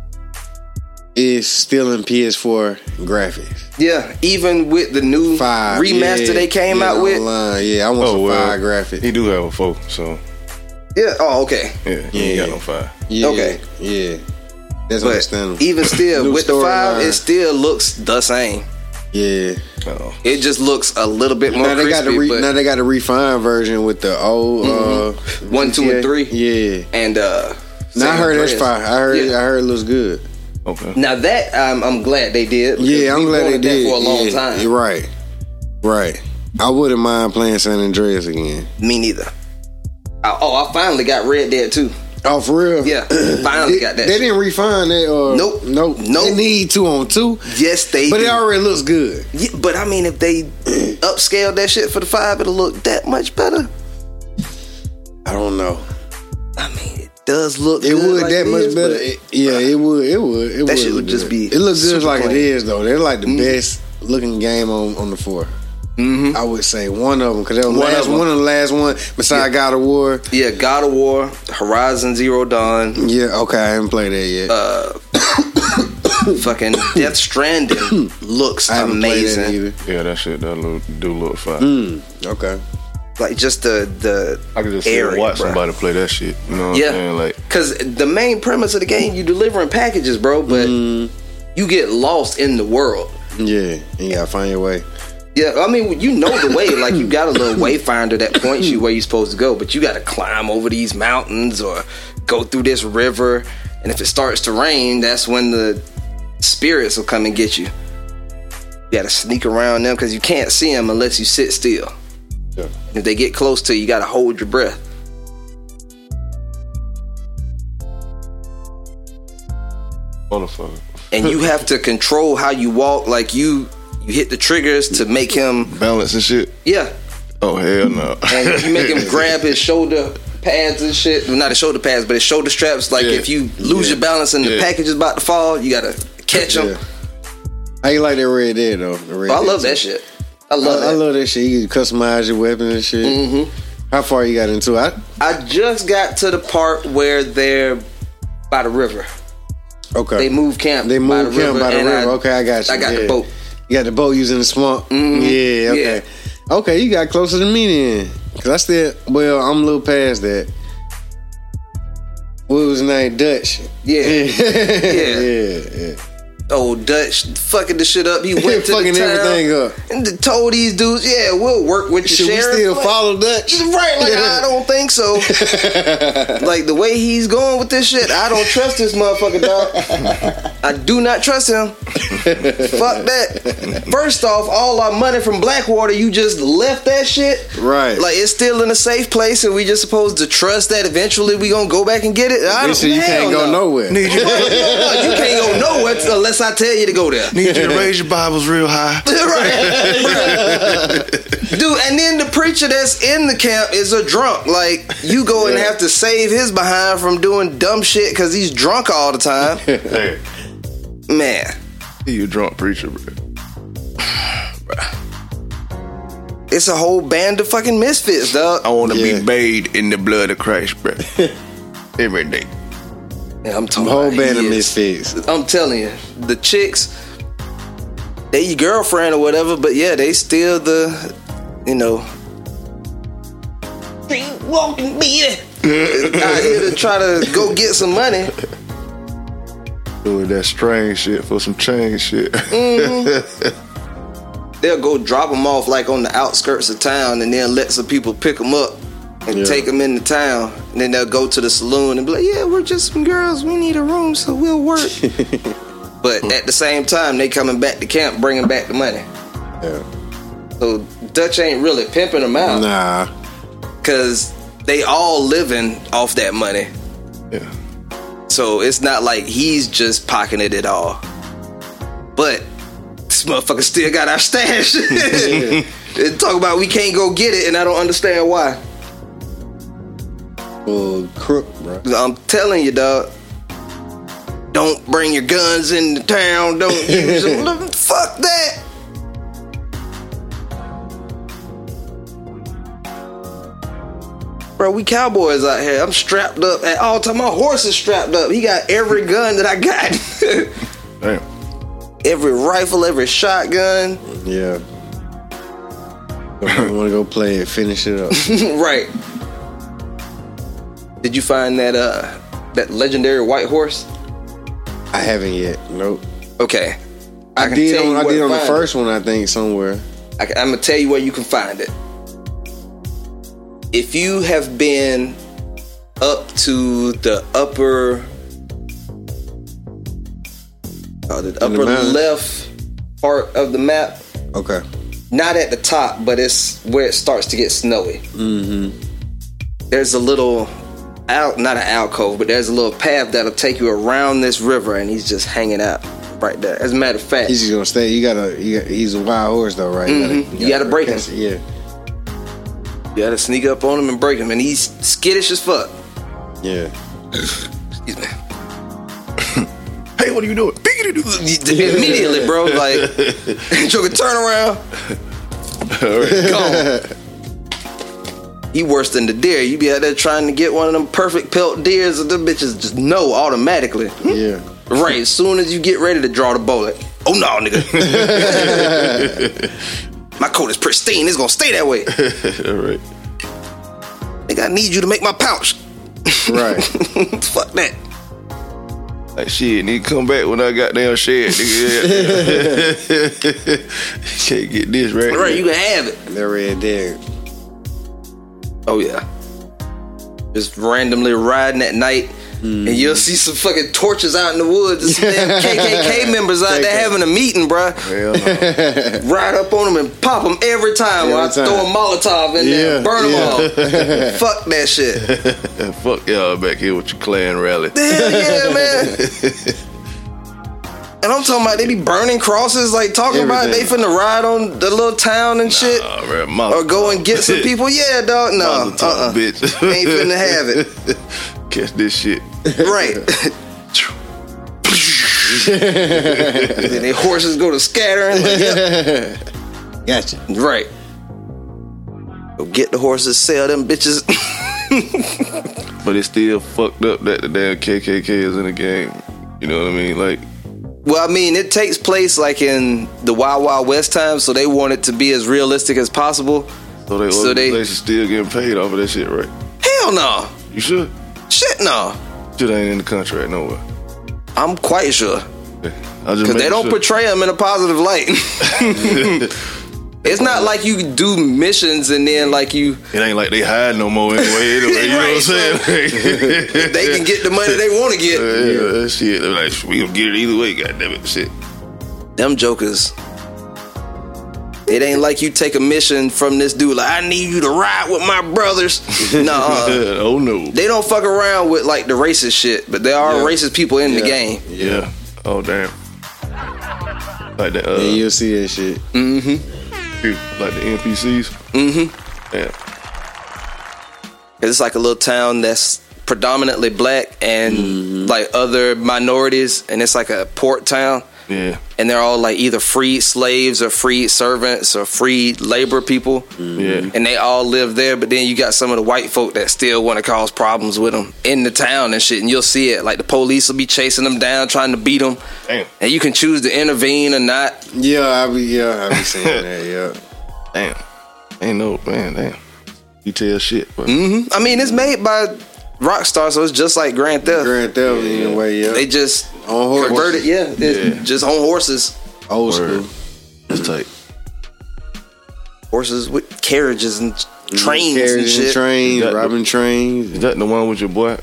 still in PS4 graphics. Yeah, even with the new 5 remaster they came out with. Yeah, I want some 5 graphics. He do have a 4, so yeah. Oh, okay. Yeah, he ain't got no 5. Yeah, okay. Yeah, that's but understandable. Even still, with the 5, it still looks the same. Yeah. It just looks a little bit more crispy. Now they got a refined version with the old 1, 2, and 3. Yeah. And now I heard that's fine. I heard it looks good. Okay. Now that I'm glad they did. Yeah, I'm glad they did for a long time. You're right. I wouldn't mind playing San Andreas again. Me neither. I finally got Red Dead 2. Oh, for real? Yeah, finally got that. They didn't refine that. Nope. They need 2 on 2. Yes, they But do. it already looks good. Yeah, but I mean, if they upscaled that shit for the 5, it'll look that much better. I don't know. I mean, it does look. It good would like that much is, better. It would. That shit would just be. It looks good like clean. it is though. They're like the best looking game on the 4. Mm-hmm. I would say one of them because that was one of the last one besides Yeah. God of War. Yeah, God of War, Horizon Zero Dawn. Yeah, okay, I haven't played that yet. Fucking Death Stranding looks I haven't amazing. played that either. Yeah, that shit do look fire. Okay. Like just the I could just area, watch bro. somebody play that shit. You know what I'm saying? Like, because the main premise of the game, you delivering packages, bro, but you get lost in the world. Yeah, you gotta find your way. Yeah, I mean, you know the way. Like, you got a little wayfinder that points you where you're supposed to go, but you got to climb over these mountains or go through this river. And if it starts to rain, that's when the spirits will come and get you. You got to sneak around them because you can't see them unless you sit still. Yeah. If they get close to you, you got to hold your breath. motherfucker. And you have to control how you walk. Like, you hit the triggers to make him, Balance and shit. yeah. Oh, hell no. And you make him grab his shoulder pads and shit. Well, not his shoulder pads, but his shoulder straps. Like, Yeah. if you lose your balance and the Yeah. package is about to fall, you gotta catch him. Yeah. How you like that Red Dead though? The Red Oh, I Dead love too? that shit. I love I that. love that shit. You can customize your weapons and shit. Mm-hmm. How far you got into it? I just got to the part where they're by the river. Okay. They move camp. They by moved the him river, by the and river. Okay, I got you. I got Yeah. the boat. You got the boat using the swamp. Mhm. Yeah. Okay. Yeah. Okay, you got closer to me then. Cause I still, well, I'm a little past that. What was his name? Dutch. Yeah. yeah. Old Dutch fucking the shit up. He went to Fucking the town everything up. and told these dudes, "Yeah, we'll work with your Should we sheriff." still Like, follow Dutch? right? Like, I don't think so. Like, the way he's going with this shit, I don't trust this motherfucker, dog. I do not trust him. Fuck that. First off, all our money from Blackwater, you just left that shit. Right. Like, it's still in a safe place, and we just supposed to trust that eventually we gonna go back and get it. I don't. So you can't go nowhere. Need you, You can't go nowhere unless I tell you to go there. need you to raise your Bibles real high. Right. Dude, and then the preacher that's in the camp is a drunk. Like, you go and have to save his behind from doing dumb shit because he's drunk all the time. Hey, Man. you a drunk preacher, bro. It's a whole band of fucking misfits, dog. I want to Yeah. be bathed in the blood of Christ, bro. Every day. Yeah, I'm talking The whole about band of he is- misfits. I'm telling you, the chicks, they your girlfriend or whatever, but yeah, they still the, you know, street walking me out here to try to go get some money. Doing that strange shit for some change shit. They'll go drop them off like on the outskirts of town and then let some people pick them up and Yeah. take them into town. And then they'll go to the saloon and be like, yeah, we're just some girls. We need a room, so we'll work. But at the same time, they coming back to camp, bringing back the money. Yeah. So Dutch ain't really pimping them out Nah. because they all living off that money. Yeah. So it's not like he's just pocketing it all. But this motherfucker still got our stash. And talk about we can't go get it, and I don't understand why. Well, crook, bro. I'm telling you, dog. Don't bring your guns into town. Don't use them. Fuck that. Bro, we cowboys out here. I'm strapped up at all time. My horse is strapped up. He got every gun that I got. Damn. Every rifle, every shotgun. Yeah. I want to go play it, finish it up. Right. Did you find that that legendary white horse? I haven't yet. Nope. Okay. I can did tell you on, I where did to on the find first one, I think, somewhere. I'm gonna tell you where you can find it. If you have been up to the upper mountain? left part of the map, Okay. not at the top, but it's where it starts to get snowy. Mm-hmm. There's a little not an alcove, but there's a little path that'll take you around this river, and he's just hanging out right there. As a matter of fact, He's just gonna stay. He's a wild horse though, right? You gotta break him. catch it, Yeah. you gotta sneak up on him and break him, and he's skittish as fuck. Yeah. Excuse me. Hey, what are you doing? Immediately, bro. Like, Joker, turn around. Gone. He worse than the deer. You be out there trying to get one of them perfect pelt deers, and them bitches just know automatically. Yeah. Right, as soon as you get ready to draw the bow, like, oh no, nigga. My coat is pristine. It's gonna stay that way. All right. Nigga, I need you to make my pouch. Right. Fuck that. Like shit, need to come back when I got damn shed, nigga. Can't get this right. Right, you can have it. The red deer. Oh yeah. Just randomly riding at night, and you'll see some fucking torches out in the woods. And some damn KKK members out there having a meeting, bruh. Hell no. Ride up on them and pop them every time. While I throw a Molotov in there and burn them all. Fuck that shit. Fuck y'all back here with your Klan rally. Hell yeah, man. And I'm talking about they be burning crosses, like talking about they finna ride on the little town and shit. Right, or go and get some people. Yeah, dog. No. Bitch. Ain't finna have it. Catch this shit. Right. Then their horses go to scattering. Like, yep. Gotcha. Right. Go get the horses, sell them bitches. But it's still fucked up that the damn KKK is in the game. You know what I mean? Like, well, I mean, it takes place like in the Wild Wild West time, so they want it to be as realistic as possible. so they still getting paid off of that shit, right? Hell no. You sure? Shit no. Shit ain't in the contract nowhere. I'm quite sure. Because they don't portray them in a positive light. It's not like you do missions and then like you... It ain't like they hide no more anyway. You know what I'm saying? They can get the money they want to get. Yeah, shit. They're like, we gonna get it either way, goddammit. Shit. Them jokers. It ain't like you take a mission from this dude like, I need you to ride with my brothers. Nah. Oh no. They don't fuck around with like the racist shit, but there are racist people in the game. Yeah. Oh damn. Like that. Yeah, you'll see that shit. Mm-hmm. Like the NPCs. Mm-hmm. Yeah. It's like a little town that's predominantly black and like other minorities, and it's like a port town. Yeah. And they're all like either freed slaves or freed servants or freed labor people. Yeah. And they all live there, but then you got some of the white folk that still want to cause problems with them in the town and shit. And you'll see it. Like the police will be chasing them down, trying to beat them. Damn. And you can choose to intervene or not. Yeah, I be saying that, yeah. Damn. Ain't no, man, damn. You tell shit. But. Mm-hmm. I mean, it's made by Rockstar, so it's just like Grand Theft. Grand Theft, in a way, yeah. They just on horses. converted, it's just on horses. Old school. That's tight. Horses with carriages and trains and Carriages shit. Trains, robbing trains. Is that the one with your boy?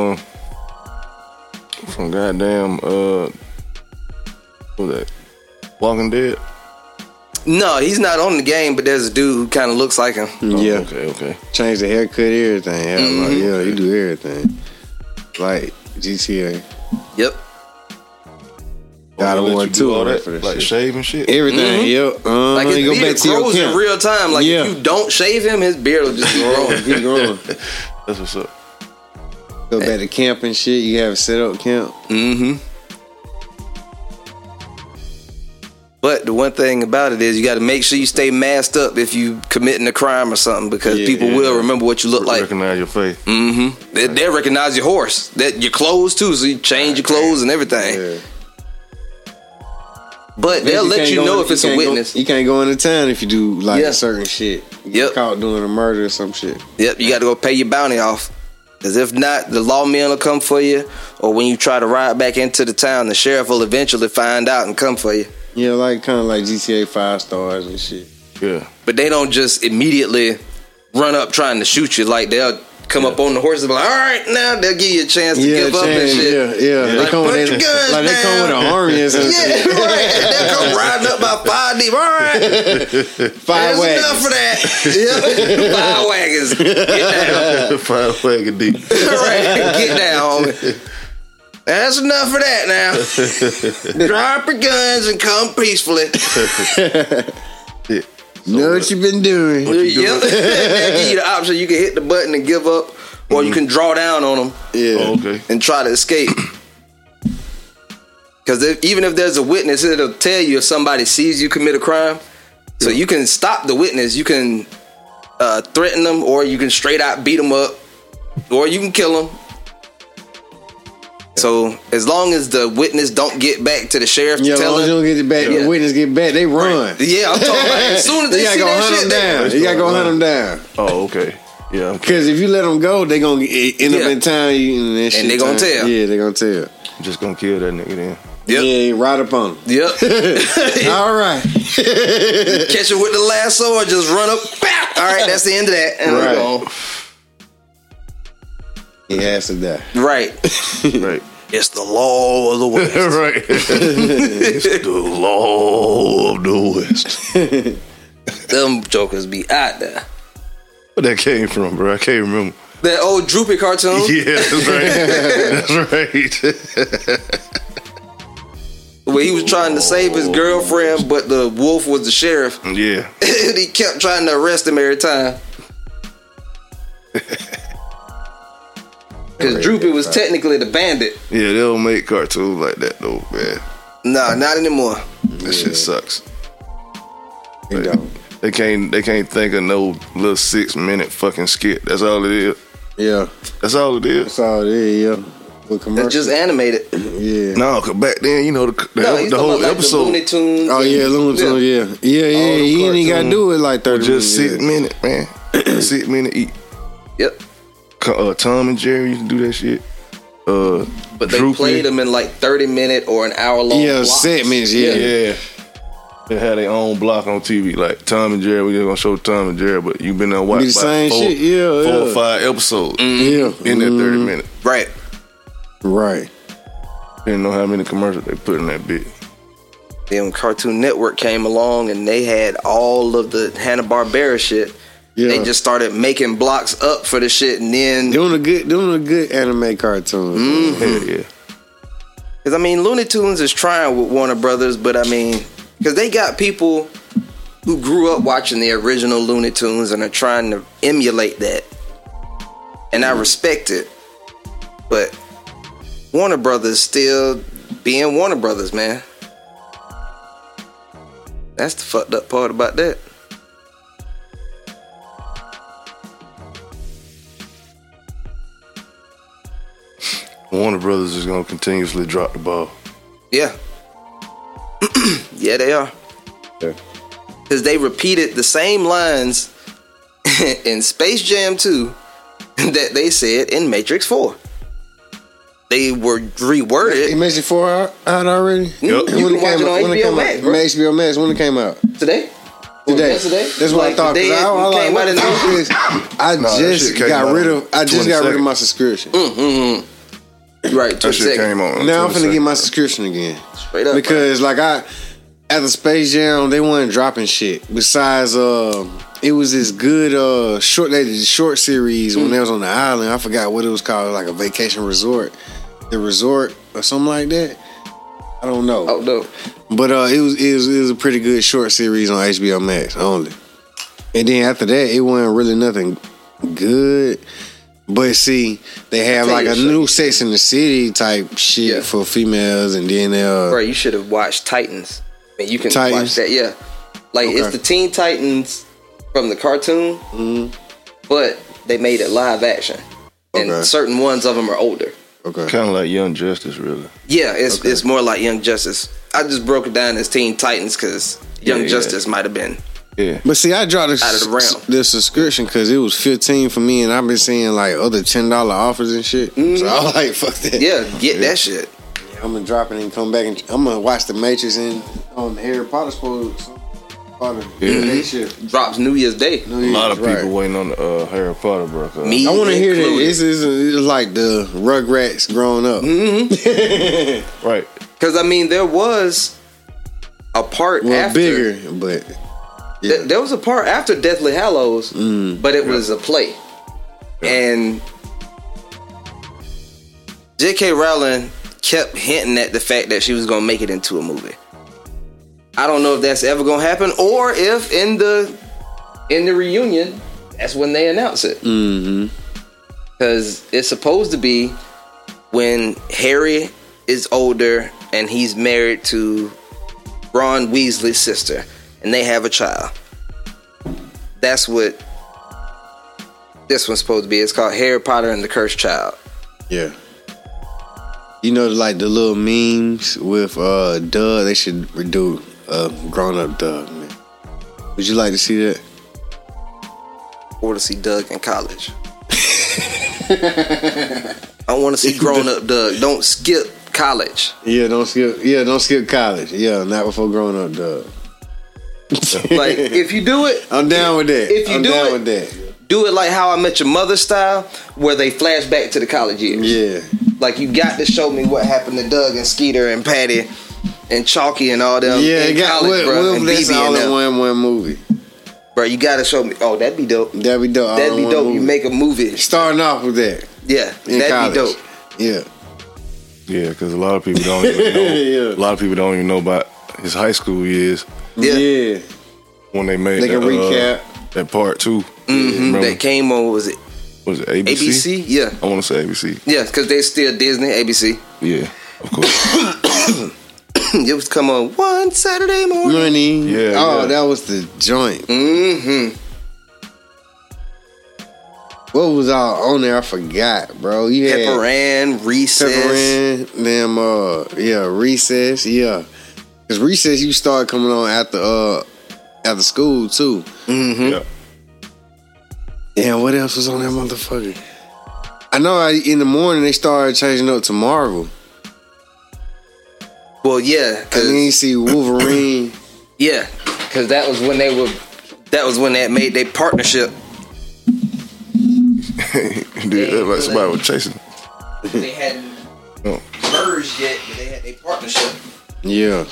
From goddamn, what was that? Walking Dead? No, he's not on the game, but there's a dude who kind of looks like him. Yeah. Okay. Change the haircut, everything. Yeah, he do everything. Like GTA. Yep. God of War 2 all that, for this like shit. shave and shit. Everything, yep. Like his you go back beard to your grows in camp. real time. Like Yeah. if you don't shave him, his beard will just grow. He growing. That's what's up. Go back to camp and shit. You have a set up camp. Mm-hmm. But the one thing about it is you got to make sure you stay masked up if you committing a crime or something, because people will remember what you look like. Recognize your face. Mm-hmm. They'll recognize your horse, that your clothes too, so you change your clothes and everything. Yeah. But they'll let you know if it's a witness. You can't go into town if you do like certain shit. You get Yep. caught doing a murder or some shit. Yep, you got to go pay your bounty off. Because if not, the lawmen will come for you, or when you try to ride back into the town, the sheriff will eventually find out and come for you. Yeah, like kind of like GTA 5 stars and shit. Yeah. But they don't just immediately run up trying to shoot you. Like they'll come up on the horse and be like, all right, now they'll give you a chance to give up and shit. Yeah. Like, put your guns like they come with an army or something. Yeah, right. They'll come riding up by 5 deep. All right. 5 wagons. Enough for that. Yeah. 5 wagons. Get down. 5 wagon deep. Right. Get down, homie. That's enough for that now. Drop your guns and come peacefully. Know what you been doing. Yep. They'll give you the option. You can hit the button and give up, or you can draw down on them and try to escape. Because even if there's a witness, it'll tell you if somebody sees you commit a crime. So you can stop the witness, you can threaten them, or you can straight out beat them up, or you can kill them. So as long as the witness don't get back to the sheriff to Yeah, tell as long as him, you don't get back, the witness get back, they run. yeah, I'm talking about as soon as they You gotta see go that hunt shit, them down. You gotta go hunt them down. Oh, okay. Yeah. Because if you let them go, they gonna end up in town and that shit. they gonna tell. Yeah, they gonna tell. I'm just gonna kill that nigga then. Yep. Yeah, right up on them. Yep. All right. Catch him with the lasso or just run up. Bam! All right, that's the end of that. And we're Right. gone. He has to die. Right. Right. It's the law of the West. Right. It's the law of the West. Them jokers be out there. Where that came from, bro? I can't remember. That old Droopy cartoon. Yeah, that's right. That's right. Where he was trying to save his girlfriend, but the wolf was the sheriff. Yeah. And he kept trying to arrest him every time. Because Droopy was technically the bandit. Yeah, they don't make cartoons like that though, man. Nah, not anymore. That shit sucks. They don't. They can't think of no little 6-minute fucking skit. That's all it is. Yeah. That's all it is. That's all it is, yeah. With commercials. That's just animated. Yeah. No, cause back then, you know, the He's whole talking about, like, episode the Looney Tunes. Oh, yeah, Looney Tunes, yeah. Yeah, All them he ain't even got to cartoons do it like 30 was just minutes. 6 minutes, man. 6 minute each. Yep. Tom and Jerry used to do that shit. But they Droopy. played them in like 30-minute or an hour long. Yeah, blocks. segments, yeah. Yeah. They had their own block on TV, like Tom and Jerry. We just gonna show Tom and Jerry, but you been there Be watching the same shit, yeah, 4 yeah. or 5 episodes Yeah. in that 30 minutes. Right. Right. Didn't know how many commercials they put in that bit. Then when Cartoon Network came along and they had all of the Hanna-Barbera shit, Yeah. they just started making blocks up for the shit, and then Doing a good anime cartoon. Hell yeah. because I mean Looney Tunes is trying with Warner Brothers, but I mean because they got people who grew up watching the original Looney Tunes and are trying to emulate that, and I respect it, but Warner Brothers still being Warner Brothers, man. That's the fucked up part about that. Warner Brothers is gonna continuously drop the ball. Yeah. Yeah, they are. Yeah. Because they repeated the same lines in Space Jam 2 that they said in Matrix 4. They were reworded. It makes it 4 out already? Yep. You can watch it on HBO Max, bro. HBO Max, when it came out? Today? Today. Yesterday? That's what I thought. 'Cause I was like, what the fuck is- I Nah, that just shit came got out rid of. I just got rid of 22nd. my subscription. Right, That shit 22nd. came on. Now I'm finna 22nd. get my subscription again. Straight up. Because like after Space Jam, they weren't dropping shit. Besides, it was this good short series when they was on the island. I forgot what it was called, like a vacation resort, the resort or something like that. I don't know. Oh, no. But it was a pretty good short series on HBO Max only. And then after that, it wasn't really nothing good. But see, they have Tell like you a a shit. new Sex in the City type shit Yeah. for females, and then Bro, you should have watched Titans. I mean, you can Titans? watch that, yeah. Like, Okay. it's the Teen Titans from the cartoon, but they made it live action. And Okay. certain ones of them are older. okay. Kind of like Young Justice, really. Yeah, it's more like Young Justice. I just broke it down as Teen Titans because Young Yeah. Justice might have been. Yeah. But see, I dropped Out of the realm. the subscription because it was $15 for me, and I've been seeing like other $10 offers and shit. So I was like, fuck that. Yeah, get that shit. I'm gonna drop it and come back, and I'm gonna watch the Matrix and on Harry Potter sports. Drops New Year's Day. A lot of people waiting on the Harry Potter, bro. Me I want to hear that. included. This is like the Rugrats growing up. Right. Because, I mean, there was a part Well, after. bigger, but There was a part after Deathly Hallows, but it was a play. And J.K. Rowling kept hinting at the fact that she was going to make it into a movie. I don't know if that's ever going to happen, or if in the reunion, that's when they announce it. Because it's supposed to be when Harry is older and he's married to Ron Weasley's sister. and they have a child. That's what this one's supposed to be. It's called Harry Potter and the Cursed Child. Yeah. You know, like the little memes with Doug, they should redo grown up Doug, man. Would you like to see that? Or to see Doug in college. I want to see grown up Doug. Don't skip college. Yeah, don't skip college. Yeah, not before grown up Doug. Like, if you do it, I'm down with that. If you do it like How I Met Your Mother style, where they flash back to the college years. Yeah. Like, you got to show me what happened to Doug and Skeeter and Patty and Chalky and all them. Yeah, in college, bro. And that's BB all and in them. one movie. Bro, you got to show me. Oh, that'd be dope. That'd be dope. That'd be dope. You make a movie. Starting off with that. Yeah, in that'd college. be dope. Yeah. Yeah, because a lot of people don't even know. Yeah. A lot of people don't even know about his high school years Yeah. when they made They can recap. that part 2. Mm-hmm. That came on, was it ABC? ABC? Yeah. I want to say ABC. Yeah, because they still Disney, ABC. Yeah, of course. It was come on one Saturday morning. Money. Yeah, Oh, yeah. that was the joint. Mm-hmm. What was all on there? I forgot, bro. You had Pepper Ann, Recess. Pepper Ann, Recess, yeah. Because Recess, you started coming on after school too. Mm-hmm. Yeah. Damn, what else was on that motherfucker? I know in the morning they started changing up to Marvel. Well, yeah, And then you see Wolverine. yeah, because that was when they made their partnership. Dude, like somebody was chasing. They hadn't Oh. merged yet, but they had their partnership. Yeah.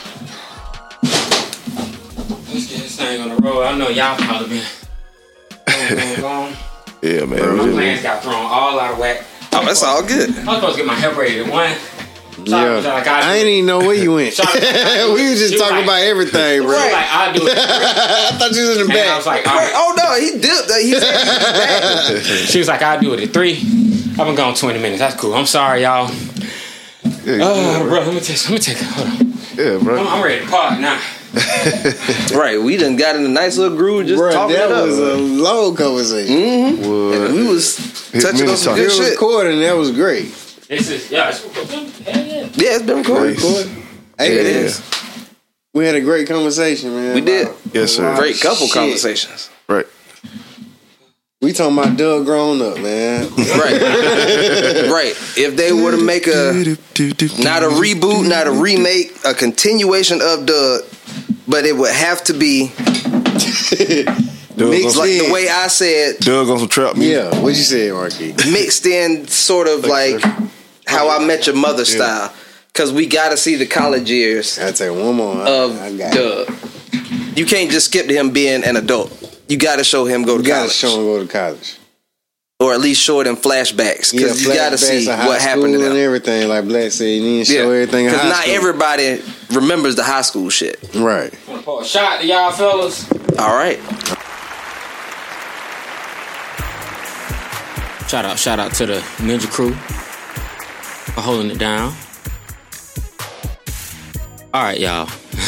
Let's get this thing on the road. I know y'all probably been going. Yeah, man. My Really. plans got thrown all out of whack. Oh, that's all good. I was supposed to get my hair braided. One. Yeah. I ain't even know where you went. We was just talking about everything, bro. She was like, I'll do it. I thought you was in the And I back. was like, all Right. right. Oh no, he dipped. He said he was back. She was like, I'll do it at 3. I've been gone 20 minutes. That's cool. I'm sorry, y'all. Yeah, Bro, let me take it. Hold on. yeah, bro. I'm ready to park now. Right, we done got in a nice little groove just Bro, talking that it up. was a long conversation. And we was touching on some It good It was shit. recording. That was great. This is, it's hell yeah. Yeah, it's been recorded. Nice. Hey, It Yeah. is. we had a great conversation, man. We did. Yes, sir. Great couple Shit. conversations. Right. We talking about Doug grown up, man. Right. Right. If they were to make not a reboot, not a remake, a continuation of Doug, but it would have to be mixed like the way I said, Doug on some trap music. Yeah, what you say, Marky? mixed in sort of like How I Met Your Mother style. Because we got to see the college years I'll take one more. of I got it. Doug. You can't just skip to him being an adult. You got to show him go to You gotta college. show him go to college. Or at least show it in flashbacks. Because you got to flashbacks see of high what happened to school and them. everything. Like Black said, you need to show everything in Because high not school. everybody remembers the high school shit. Right. I'm gonna pour a shot to y'all fellas. All right. Shout out to the Ninja crew for holding it down. All right, y'all.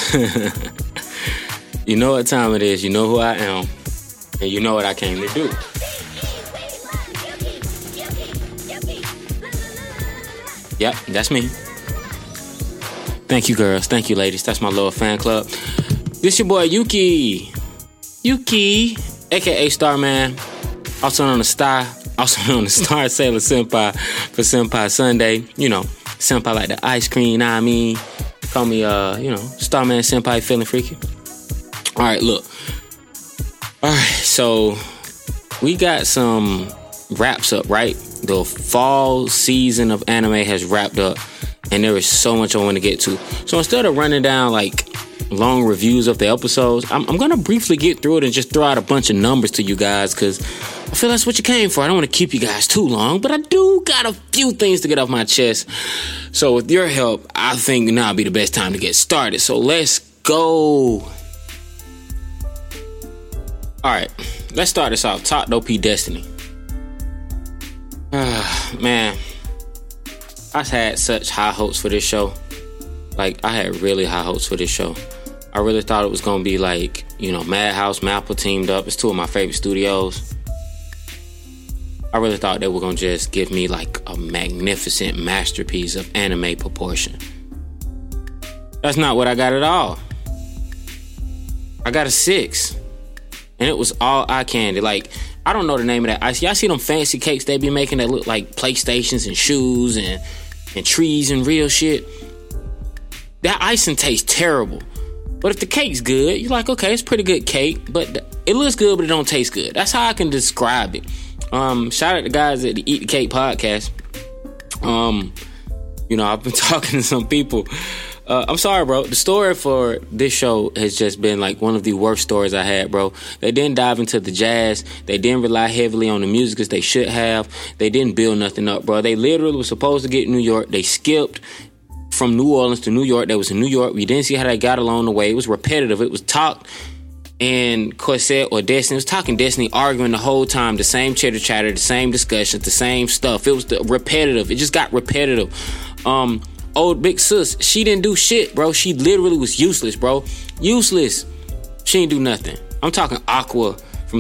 You know what time it is. You know who I am. And you know what I came to do. Yep, that's me. Thank you, girls. Thank you, ladies. That's my little fan club. This your boy, Yuki. Yuki, a.k.a. Starman. Also known as Star. Also known as Star Sailor Senpai for Senpai Sunday. You know, Senpai like the ice cream, I mean. Call me, Starman Senpai feeling freaky. All right, look. All right, so we got some wraps up, right? The fall season of anime has wrapped up, and there is so much I want to get to. So instead of running down like long reviews of the episodes, I'm gonna briefly get through it and just throw out a bunch of numbers to you guys because I feel that's what you came for. I don't want to keep you guys too long, but I do got a few things to get off my chest. So with your help, I think now would be the best time to get started. So let's go. All right, let's start this off. Top OP Destiny. Man, I had such high hopes for this show. Like, I had really high hopes for this show. I really thought it was going to be like, Madhouse, Mappa teamed up. It's two of my favorite studios. I really thought they were gonna just give me like a magnificent masterpiece of anime proportion. That's not what I got at all. I got a 6. And it was all eye candy. Like, I don't know the name of that ice. Y'all see them fancy cakes they be making that look like PlayStations and shoes and trees and real shit? That icing tastes terrible. But if the cake's good, you're like, okay, it's pretty good cake, but it looks good, but it don't taste good. That's how I can describe it. Shout out to guys at the Eat the Cake podcast. I've been talking to some people. I'm sorry, bro. The story for this show has just been like one of the worst stories I had, bro. They didn't dive into the jazz. They didn't rely heavily on the music as they should have. They didn't build nothing up, bro. They literally were supposed to get New York. They skipped from New Orleans to New York. They was in New York. We didn't see how they got along the way. It was repetitive. It was Talk and Corset or Destiny. It was Talk and Destiny arguing the whole time. The same chitter chatter, the same discussions, the same stuff. It was repetitive. It just got repetitive. Old Big Sis, she didn't do shit, bro. She literally was useless, bro. Useless. She didn't do nothing. I'm talking Aqua from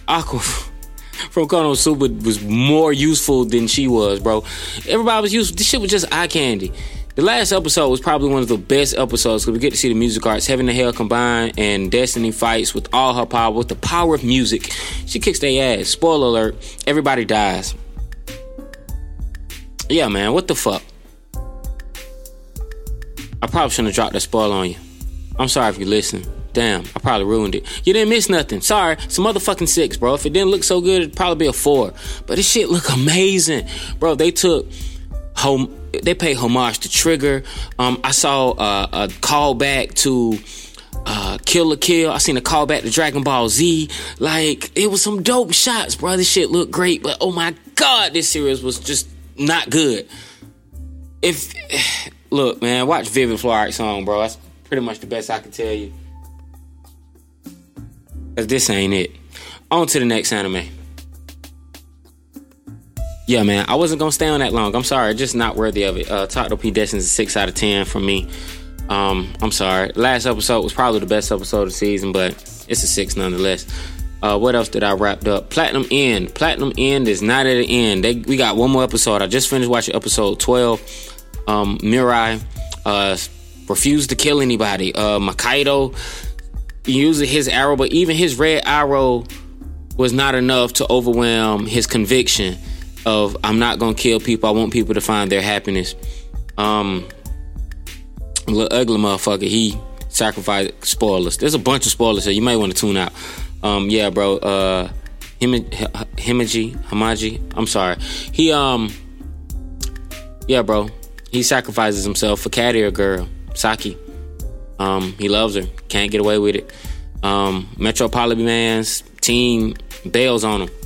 Konosuba was more useful than she was, bro. Everybody was useful. This shit was just eye candy. The last episode was probably one of the best episodes because we get to see the music arts, Heaven and Hell combined, and Destiny fights with all her power, with the power of music. She kicks their ass. Spoiler alert, everybody dies. Yeah, man, what the fuck? I probably shouldn't have dropped that spoiler on you. I'm sorry if you listen. Damn, I probably ruined it. You didn't miss nothing. Sorry, it's a motherfucking 6, bro. If it didn't look so good, it'd probably be a 4. But this shit look amazing. Bro, they paid homage to Trigger. I saw a callback to Kill la Kill. I seen a callback to Dragon Ball Z. Like, it was some dope shots, bro. This shit looked great. But oh my God, this series was just not good. Look, man, watch Vivid Fluorite Song, bro. That's pretty much the best I can tell you. Because this ain't it. On to the next anime. Yeah, man, I wasn't going to stay on that long. I'm sorry, just not worthy of it. Talk to P. Destin's a 6 out of 10 from me. I'm sorry. Last episode was probably the best episode of the season, but it's a 6 nonetheless. What else did I wrap up? Platinum End. Platinum End is not at the end. We got one more episode. I just finished watching episode 12. Mirai refused to kill anybody. Makaido used his arrow, but even his red arrow was not enough to overwhelm his conviction of, I'm not gonna kill people. I want people to find their happiness. Little ugly motherfucker, he sacrificed. Spoilers. There's a bunch of spoilers here. You might want to tune out. Yeah, bro. Hamaji. I'm sorry. Yeah, bro. He sacrifices himself for Carrier Girl, Saki. He loves her. Can't get away with it. Metro Polyman's team bails on him.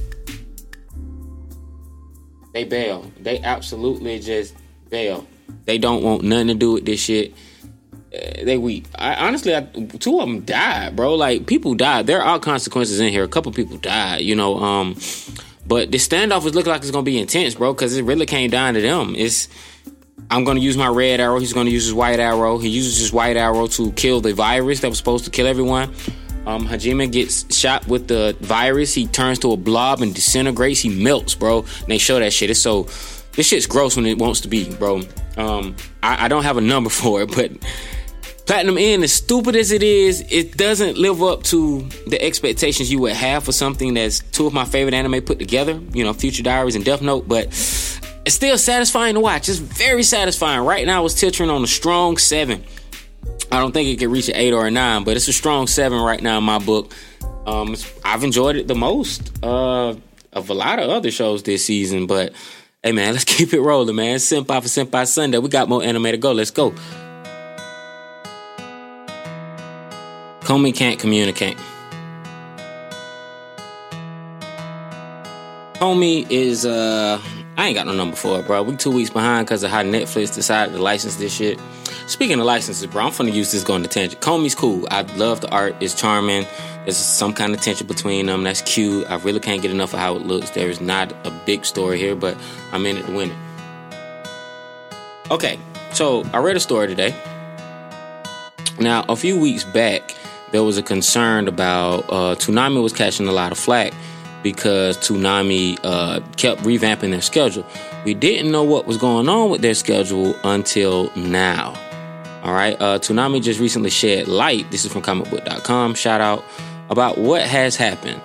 They bail. They absolutely just bail. They don't want nothing to do with this shit. They weak. Honestly, 2 of them died, bro. Like, people died. There are consequences in here. A couple people died, But this standoff is looking like it's going to be intense, bro, because it really came down to them. I'm going to use my red arrow. He's going to use his white arrow. He uses his white arrow to kill the virus that was supposed to kill everyone. Hajime gets shot with the virus. He turns to a blob and disintegrates. He melts, bro. And they show that shit. This shit's gross when it wants to be, bro. I don't have a number for it, but Platinum End, as stupid as it is, it doesn't live up to the expectations you would have for something that's 2 of my favorite anime put together. Future Diaries and Death Note, but it's still satisfying to watch. It's very satisfying. Right now, it's tittering on a strong 7. I don't think it could reach an 8 or a 9, but it's a strong 7 right now in my book. I've enjoyed it the most of a lot of other shows this season, but hey, man, let's keep it rolling, man. Senpai for Senpai Sunday. We got more anime to go. Let's go. Komi can't communicate. Komi is, I ain't got no number for it, bro. We 2 weeks behind because of how Netflix decided to license this shit. Speaking of licenses, bro, I'm finna use this going to tangent. Komi's cool. I love the art. It's charming. There's some kind of tension between them. That's cute. I really can't get enough of how it looks. There is not a big story here, but I'm in it to win it. Okay, so I read a story today. Now, a few weeks back, there was a concern about Toonami was catching a lot of flack because Toonami kept revamping their schedule. We didn't know what was going on with their schedule until now. All right, Toonami just recently shed light. This is from comicbook.com. Shout out about what has happened.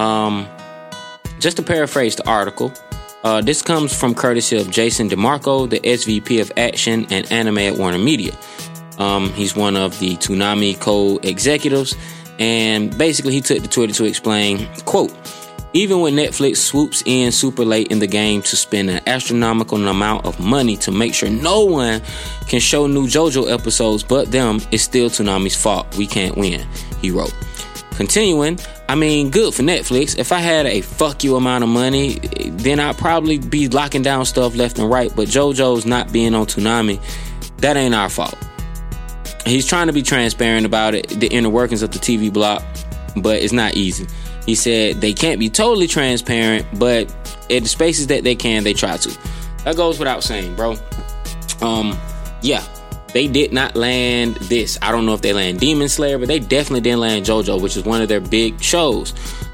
Just to paraphrase the article, this comes from courtesy of Jason DeMarco, the SVP of Action and Anime at Warner Media. He's one of the Toonami co-executives, and basically he took to Twitter to explain, quote, even when Netflix swoops in super late in the game to spend an astronomical amount of money to make sure no one can show new JoJo episodes but them, it's still Toonami's fault. We can't win, he wrote. Continuing, I mean, good for Netflix. If I had a fuck you amount of money, then I'd probably be locking down stuff left and right, but JoJo's not being on Toonami, that ain't our fault. He's trying to be transparent about it, the inner workings of the TV block, but it's not easy. He said they can't be totally transparent, but in the spaces that they can, they try to. That goes without saying, bro. Yeah, they did not land this. I don't know if they land Demon Slayer, but they definitely didn't land JoJo, which is one of their big shows.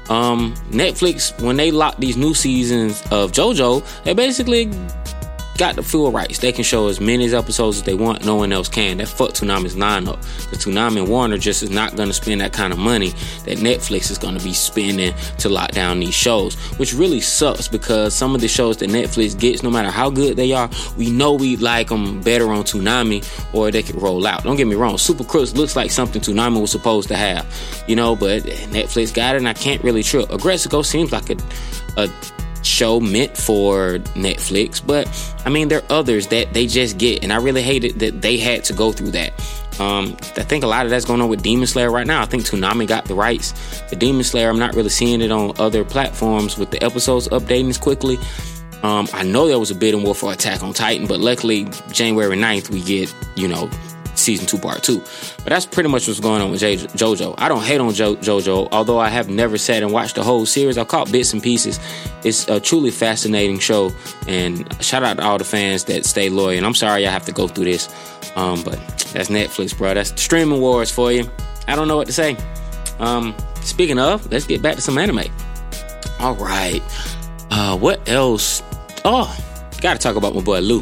Netflix, when they locked these new seasons of JoJo, they basically got the full rights. They can show as many episodes as they want. No one else can. That fucked Toonami's line up. Because Toonami and Warner just is not going to spend that kind of money that Netflix is going to be spending to lock down these shows. Which really sucks because some of the shows that Netflix gets, no matter how good they are, we know we like them better on Toonami or they could roll out. Don't get me wrong. Super Crooks looks like something Toonami was supposed to have. You know, but Netflix got it and I can't really trip. Aggressico seems like a show meant for Netflix, but I mean there are others that they just get, and I really hated that they had to go through that. I think a lot of that's going on with Demon Slayer right now. I think Toonami got the rights to Demon Slayer. I'm not really seeing it on other platforms with the episodes updating as quickly. I know there was a bidding war for Attack on Titan, but luckily January 9th we get, season 2 part 2. But that's pretty much what's going on with JoJo. I don't hate on JoJo, although I have never sat and watched the whole series. I've caught bits and pieces. It's a truly fascinating show, and shout out to all the fans that stay loyal. And I'm sorry I have to go through this, but that's Netflix, bro. That's streaming wars for you. I don't know what to say. Speaking of, let's get back to some anime. All right. What else? Oh, gotta talk about my boy Lou.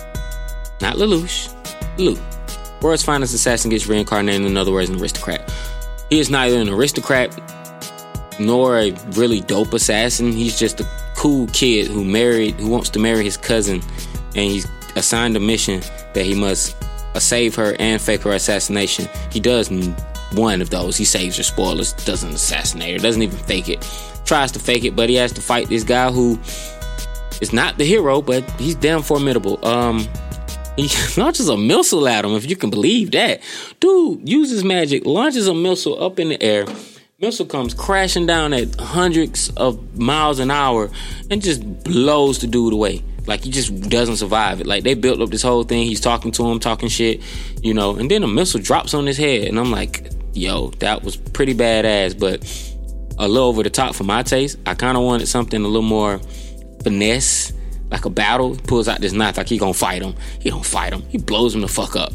Not Lelouch. Lou. World's finest assassin gets reincarnated, in other words, an aristocrat. He is neither an aristocrat nor a really dope assassin. He's just a cool kid who wants to marry his cousin, and he's assigned a mission that he must save her and fake her assassination. He does one of those. He saves her, spoilers, doesn't assassinate her, doesn't even fake it. Tries to fake it, but he has to fight this guy who is not the hero, but he's damn formidable. He launches a missile at him, if you can believe that. Dude uses magic, launches a missile up in the air. Missile comes crashing down at hundreds of miles an hour and just blows the dude away. Like, he just doesn't survive it. Like, they built up this whole thing. He's talking to him, talking shit, and then a missile drops on his head. And I'm like, yo, that was pretty badass, but a little over the top for my taste. I kind of wanted something a little more finesse. Like a battle, he pulls out this knife like he gonna fight him. He don't fight him. He blows him the fuck up.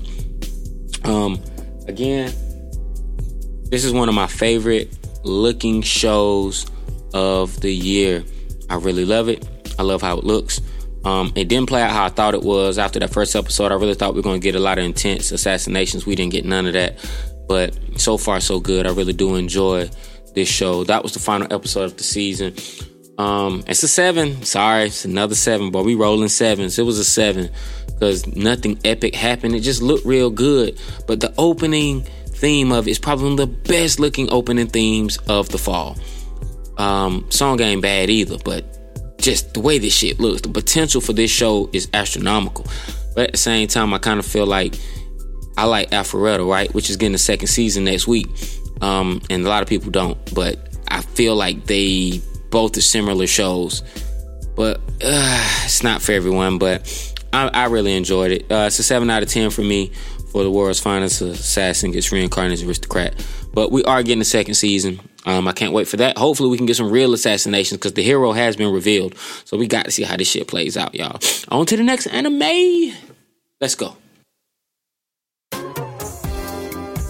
Again, this is one of my favorite looking shows of the year. I really love it. I love how it looks. It didn't play out how I thought it was. After that first episode, I really thought we were gonna get a lot of intense assassinations. We didn't get none of that. But so far, so good. I really do enjoy this show. That was the final episode of the season. It's a 7. Sorry, it's another 7, but we rolling 7s. It was a 7 because nothing epic happened. It just looked real good. But the opening theme of it is probably one of the best looking opening themes of the fall. Song ain't bad either, but just the way this shit looks, the potential for this show is astronomical. But at the same time, I kind of feel like I like Alpharetta, right? Which is getting the second season next week. And a lot of people don't, but I feel like they both are similar shows, but it's not for everyone. But I really enjoyed it. It's a 7 out of 10 for me for the world's finest assassin gets reincarnated as an aristocrat. But we are getting a second season. I can't wait for that. Hopefully we can get some real assassinations because the hero has been revealed. So we got to see how this shit plays out, y'all. On to the next anime. Let's go. I'm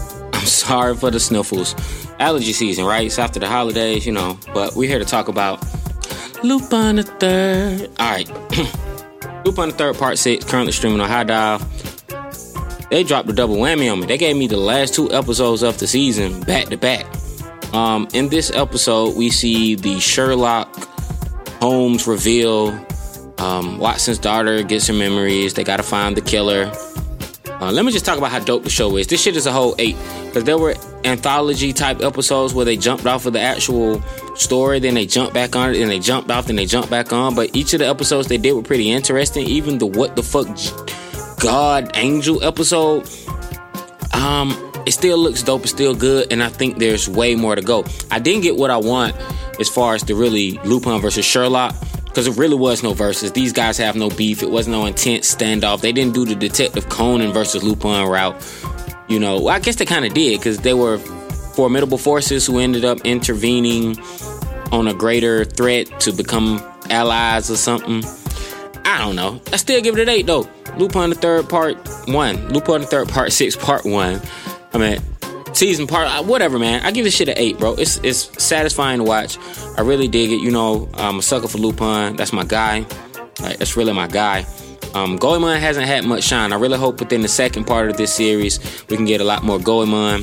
sorry for the sniffles. Allergy season, right? It's after the holidays, you know. But we're here to talk about Lupin the Third. All right. Lupin the Third Part 6, currently streaming on High Dive. They dropped a double whammy on me. They gave me the last 2 episodes of the season back to back. In this episode, we see the Sherlock Holmes reveal. Watson's daughter gets her memories. They gotta find the killer. Let me just talk about how dope the show is. This shit is a whole 8. Because there were anthology type episodes where they jumped off of the actual story, then they jumped back on it, and they jumped off, then they jumped back on. But each of the episodes they did were pretty interesting. Even the what the fuck God Angel episode, it still looks dope. It's still good, and I think there's way more to go. I didn't get what I want as far as the really Lupin versus Sherlock, because it really was no versus. These guys have no beef. It wasn't no intense standoff. They didn't do the Detective Conan versus Lupin route. You know, well, I guess they kind of did, because they were formidable forces who ended up intervening on a greater threat to become allies or something. I don't know. I still give it an 8 though. Lupin the Third Part 1. Lupin the Third Part 6 Part 1. I mean, season part, whatever, man. I give this shit an 8, bro. It's satisfying to watch. I really dig it. You know, I'm a sucker for Lupin. That's my guy. Like, that's really my guy. Goemon hasn't had much shine. I really hope within the second part of this series we can get a lot more Goemon.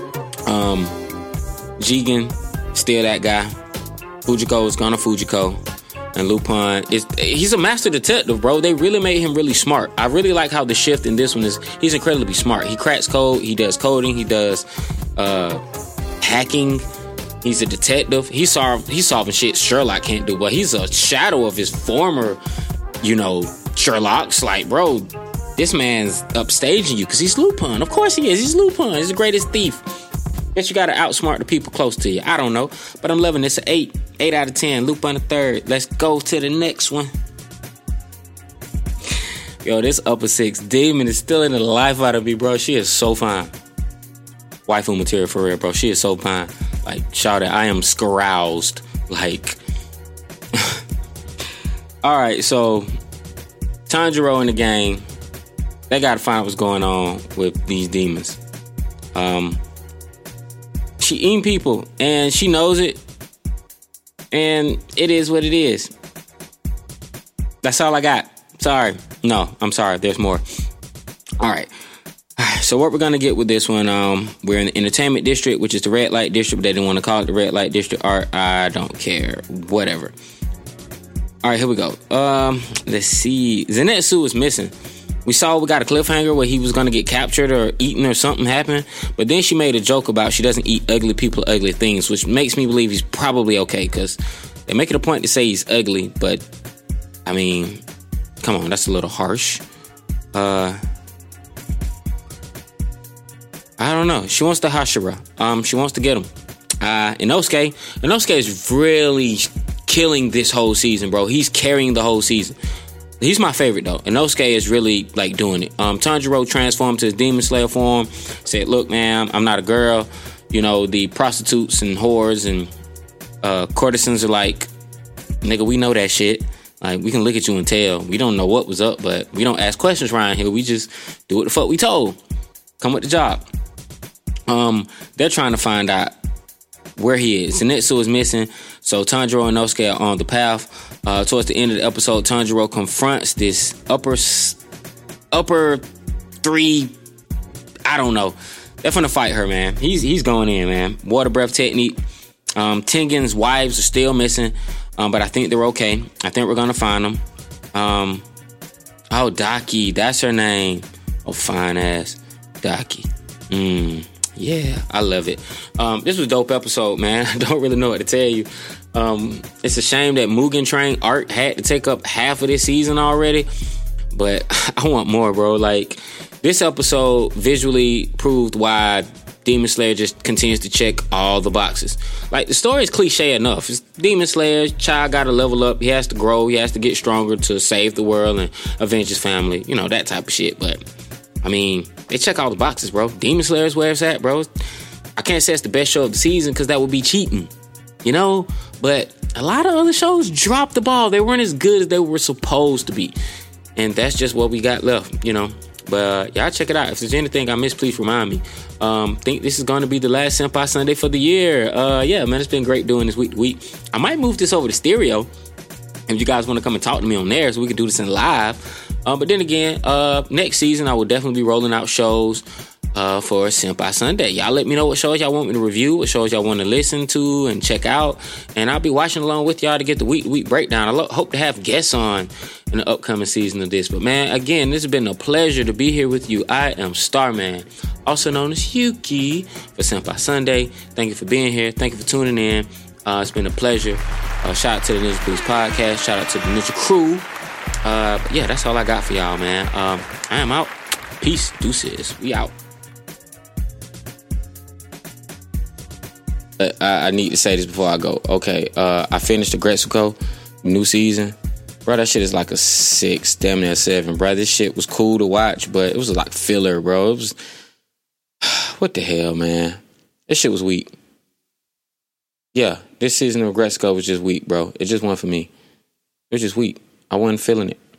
Jigen, still that guy. Fujiko is gonna Fujiko. And Lupin he's a master detective, bro. They really made him really smart. I really like how the shift in this one is he's incredibly smart. He cracks code, he does coding, he does hacking. He's a detective. He's solving shit Sherlock can't do, but he's a shadow of his former, you know, Sherlock's. Like, bro, this man's upstaging you because he's Lupin. Of course he is. He's Lupin. He's the greatest thief. Guess you gotta outsmart the people close to you. I don't know, but I'm loving this. 8 out of 10. Lupin the Third. Let's go to the next one. Yo, this upper 6 demon is still in the life out of me, bro. She is so fine. Waifu material for real, bro. She is so fine. Like, shout out, I am scaroused. Like, all right. So Tanjiro in the gang, they gotta find out what's going on with these demons. She eating people, and she knows it, and it is what it is. That's all I got. Sorry. No, I'm sorry. There's more. All right. So what we're going to get with this one, we're in the entertainment district, which is the red light district. They didn't want to call it the red light district. I don't care. Whatever. All right, here we go. Let's see. Zenitsu is missing. We got a cliffhanger where he was going to get captured or eaten or something happened. But then she made a joke about she doesn't eat ugly people, ugly things, which makes me believe he's probably okay, because they make it a point to say he's ugly. But, I mean, come on, that's a little harsh. I don't know. She wants the Hashira. She wants to get him. Inosuke is really killing this whole season, bro. He's carrying the whole season. He's my favorite, though. Inosuke is really, like, doing it. Tanjiro transformed to his Demon Slayer form. Said, look, man, I'm not a girl. You know, the prostitutes and whores and courtesans are like, nigga, we know that shit. Like, we can look at you and tell. We don't know what was up, but we don't ask questions around here. We just do what the fuck we told. Come with the job. They're trying to find out where he is. Zenitsu is missing, so Tanjiro and Inosuke are on the path. Towards the end of the episode, Tanjiro confronts this upper 3. I don't know. They're finna fight her, man. He's going in, man. Water breath technique. Tengen's wives are still missing, but I think they're okay. I think we're gonna find them. Daki, that's her name. Oh, fine ass Daki. Yeah, I love it. This was a dope episode, man. I don't really know what to tell you. It's a shame that Mugen Train art had to take up half of this season already, but I want more, bro. Like, this episode visually proved why Demon Slayer just continues to check all the boxes. Like, the story is cliche enough. It's Demon Slayer, child gotta level up, he has to grow, he has to get stronger to save the world and avenge his family, you know, that type of shit. But I mean, they check all the boxes, bro. Demon Slayer is where it's at, bro. I can't say it's the best show of the season because that would be cheating, you know? But a lot of other shows dropped the ball. They weren't as good as they were supposed to be. And that's just what we got left, you know? But y'all check it out. If there's anything I missed, please remind me. Think this is going to be the last Senpai Sunday for the year. Yeah, man, it's been great doing this week to week. I might move this over to stereo if you guys want to come and talk to me on there so we can do this in live. But then again, next season I will definitely be rolling out shows for Senpai Sunday. Y'all let me know what shows y'all want me to review, what shows y'all want to listen to and check out, and I'll be watching along with y'all to get the week breakdown. I hope to have guests on in the upcoming season of this. But man, again, this has been a pleasure to be here with you. I am Starman, also known as Yuki, for Senpai Sunday. Thank you for being here. Thank you for tuning in. It's been a pleasure. Shout out to the Ninja Police Podcast. Shout out to the Ninja Crew. Yeah, that's all I got for y'all, man. I am out. Peace. Deuces. We out. I need to say this before I go. Okay, I finished the Gretsuko new season. Bro, that shit is like a 6, damn near 7, bro. This shit was cool to watch, but it was like filler, bro. It was... What the hell, man? This shit was weak. Yeah, this season of Gretsuko was just weak, bro. It just wasn't for me. It was just weak. I wasn't feeling it.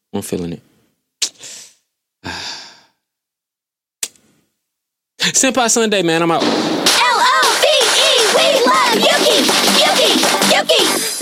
Senpai Sunday, man. I'm out. Love Yuki.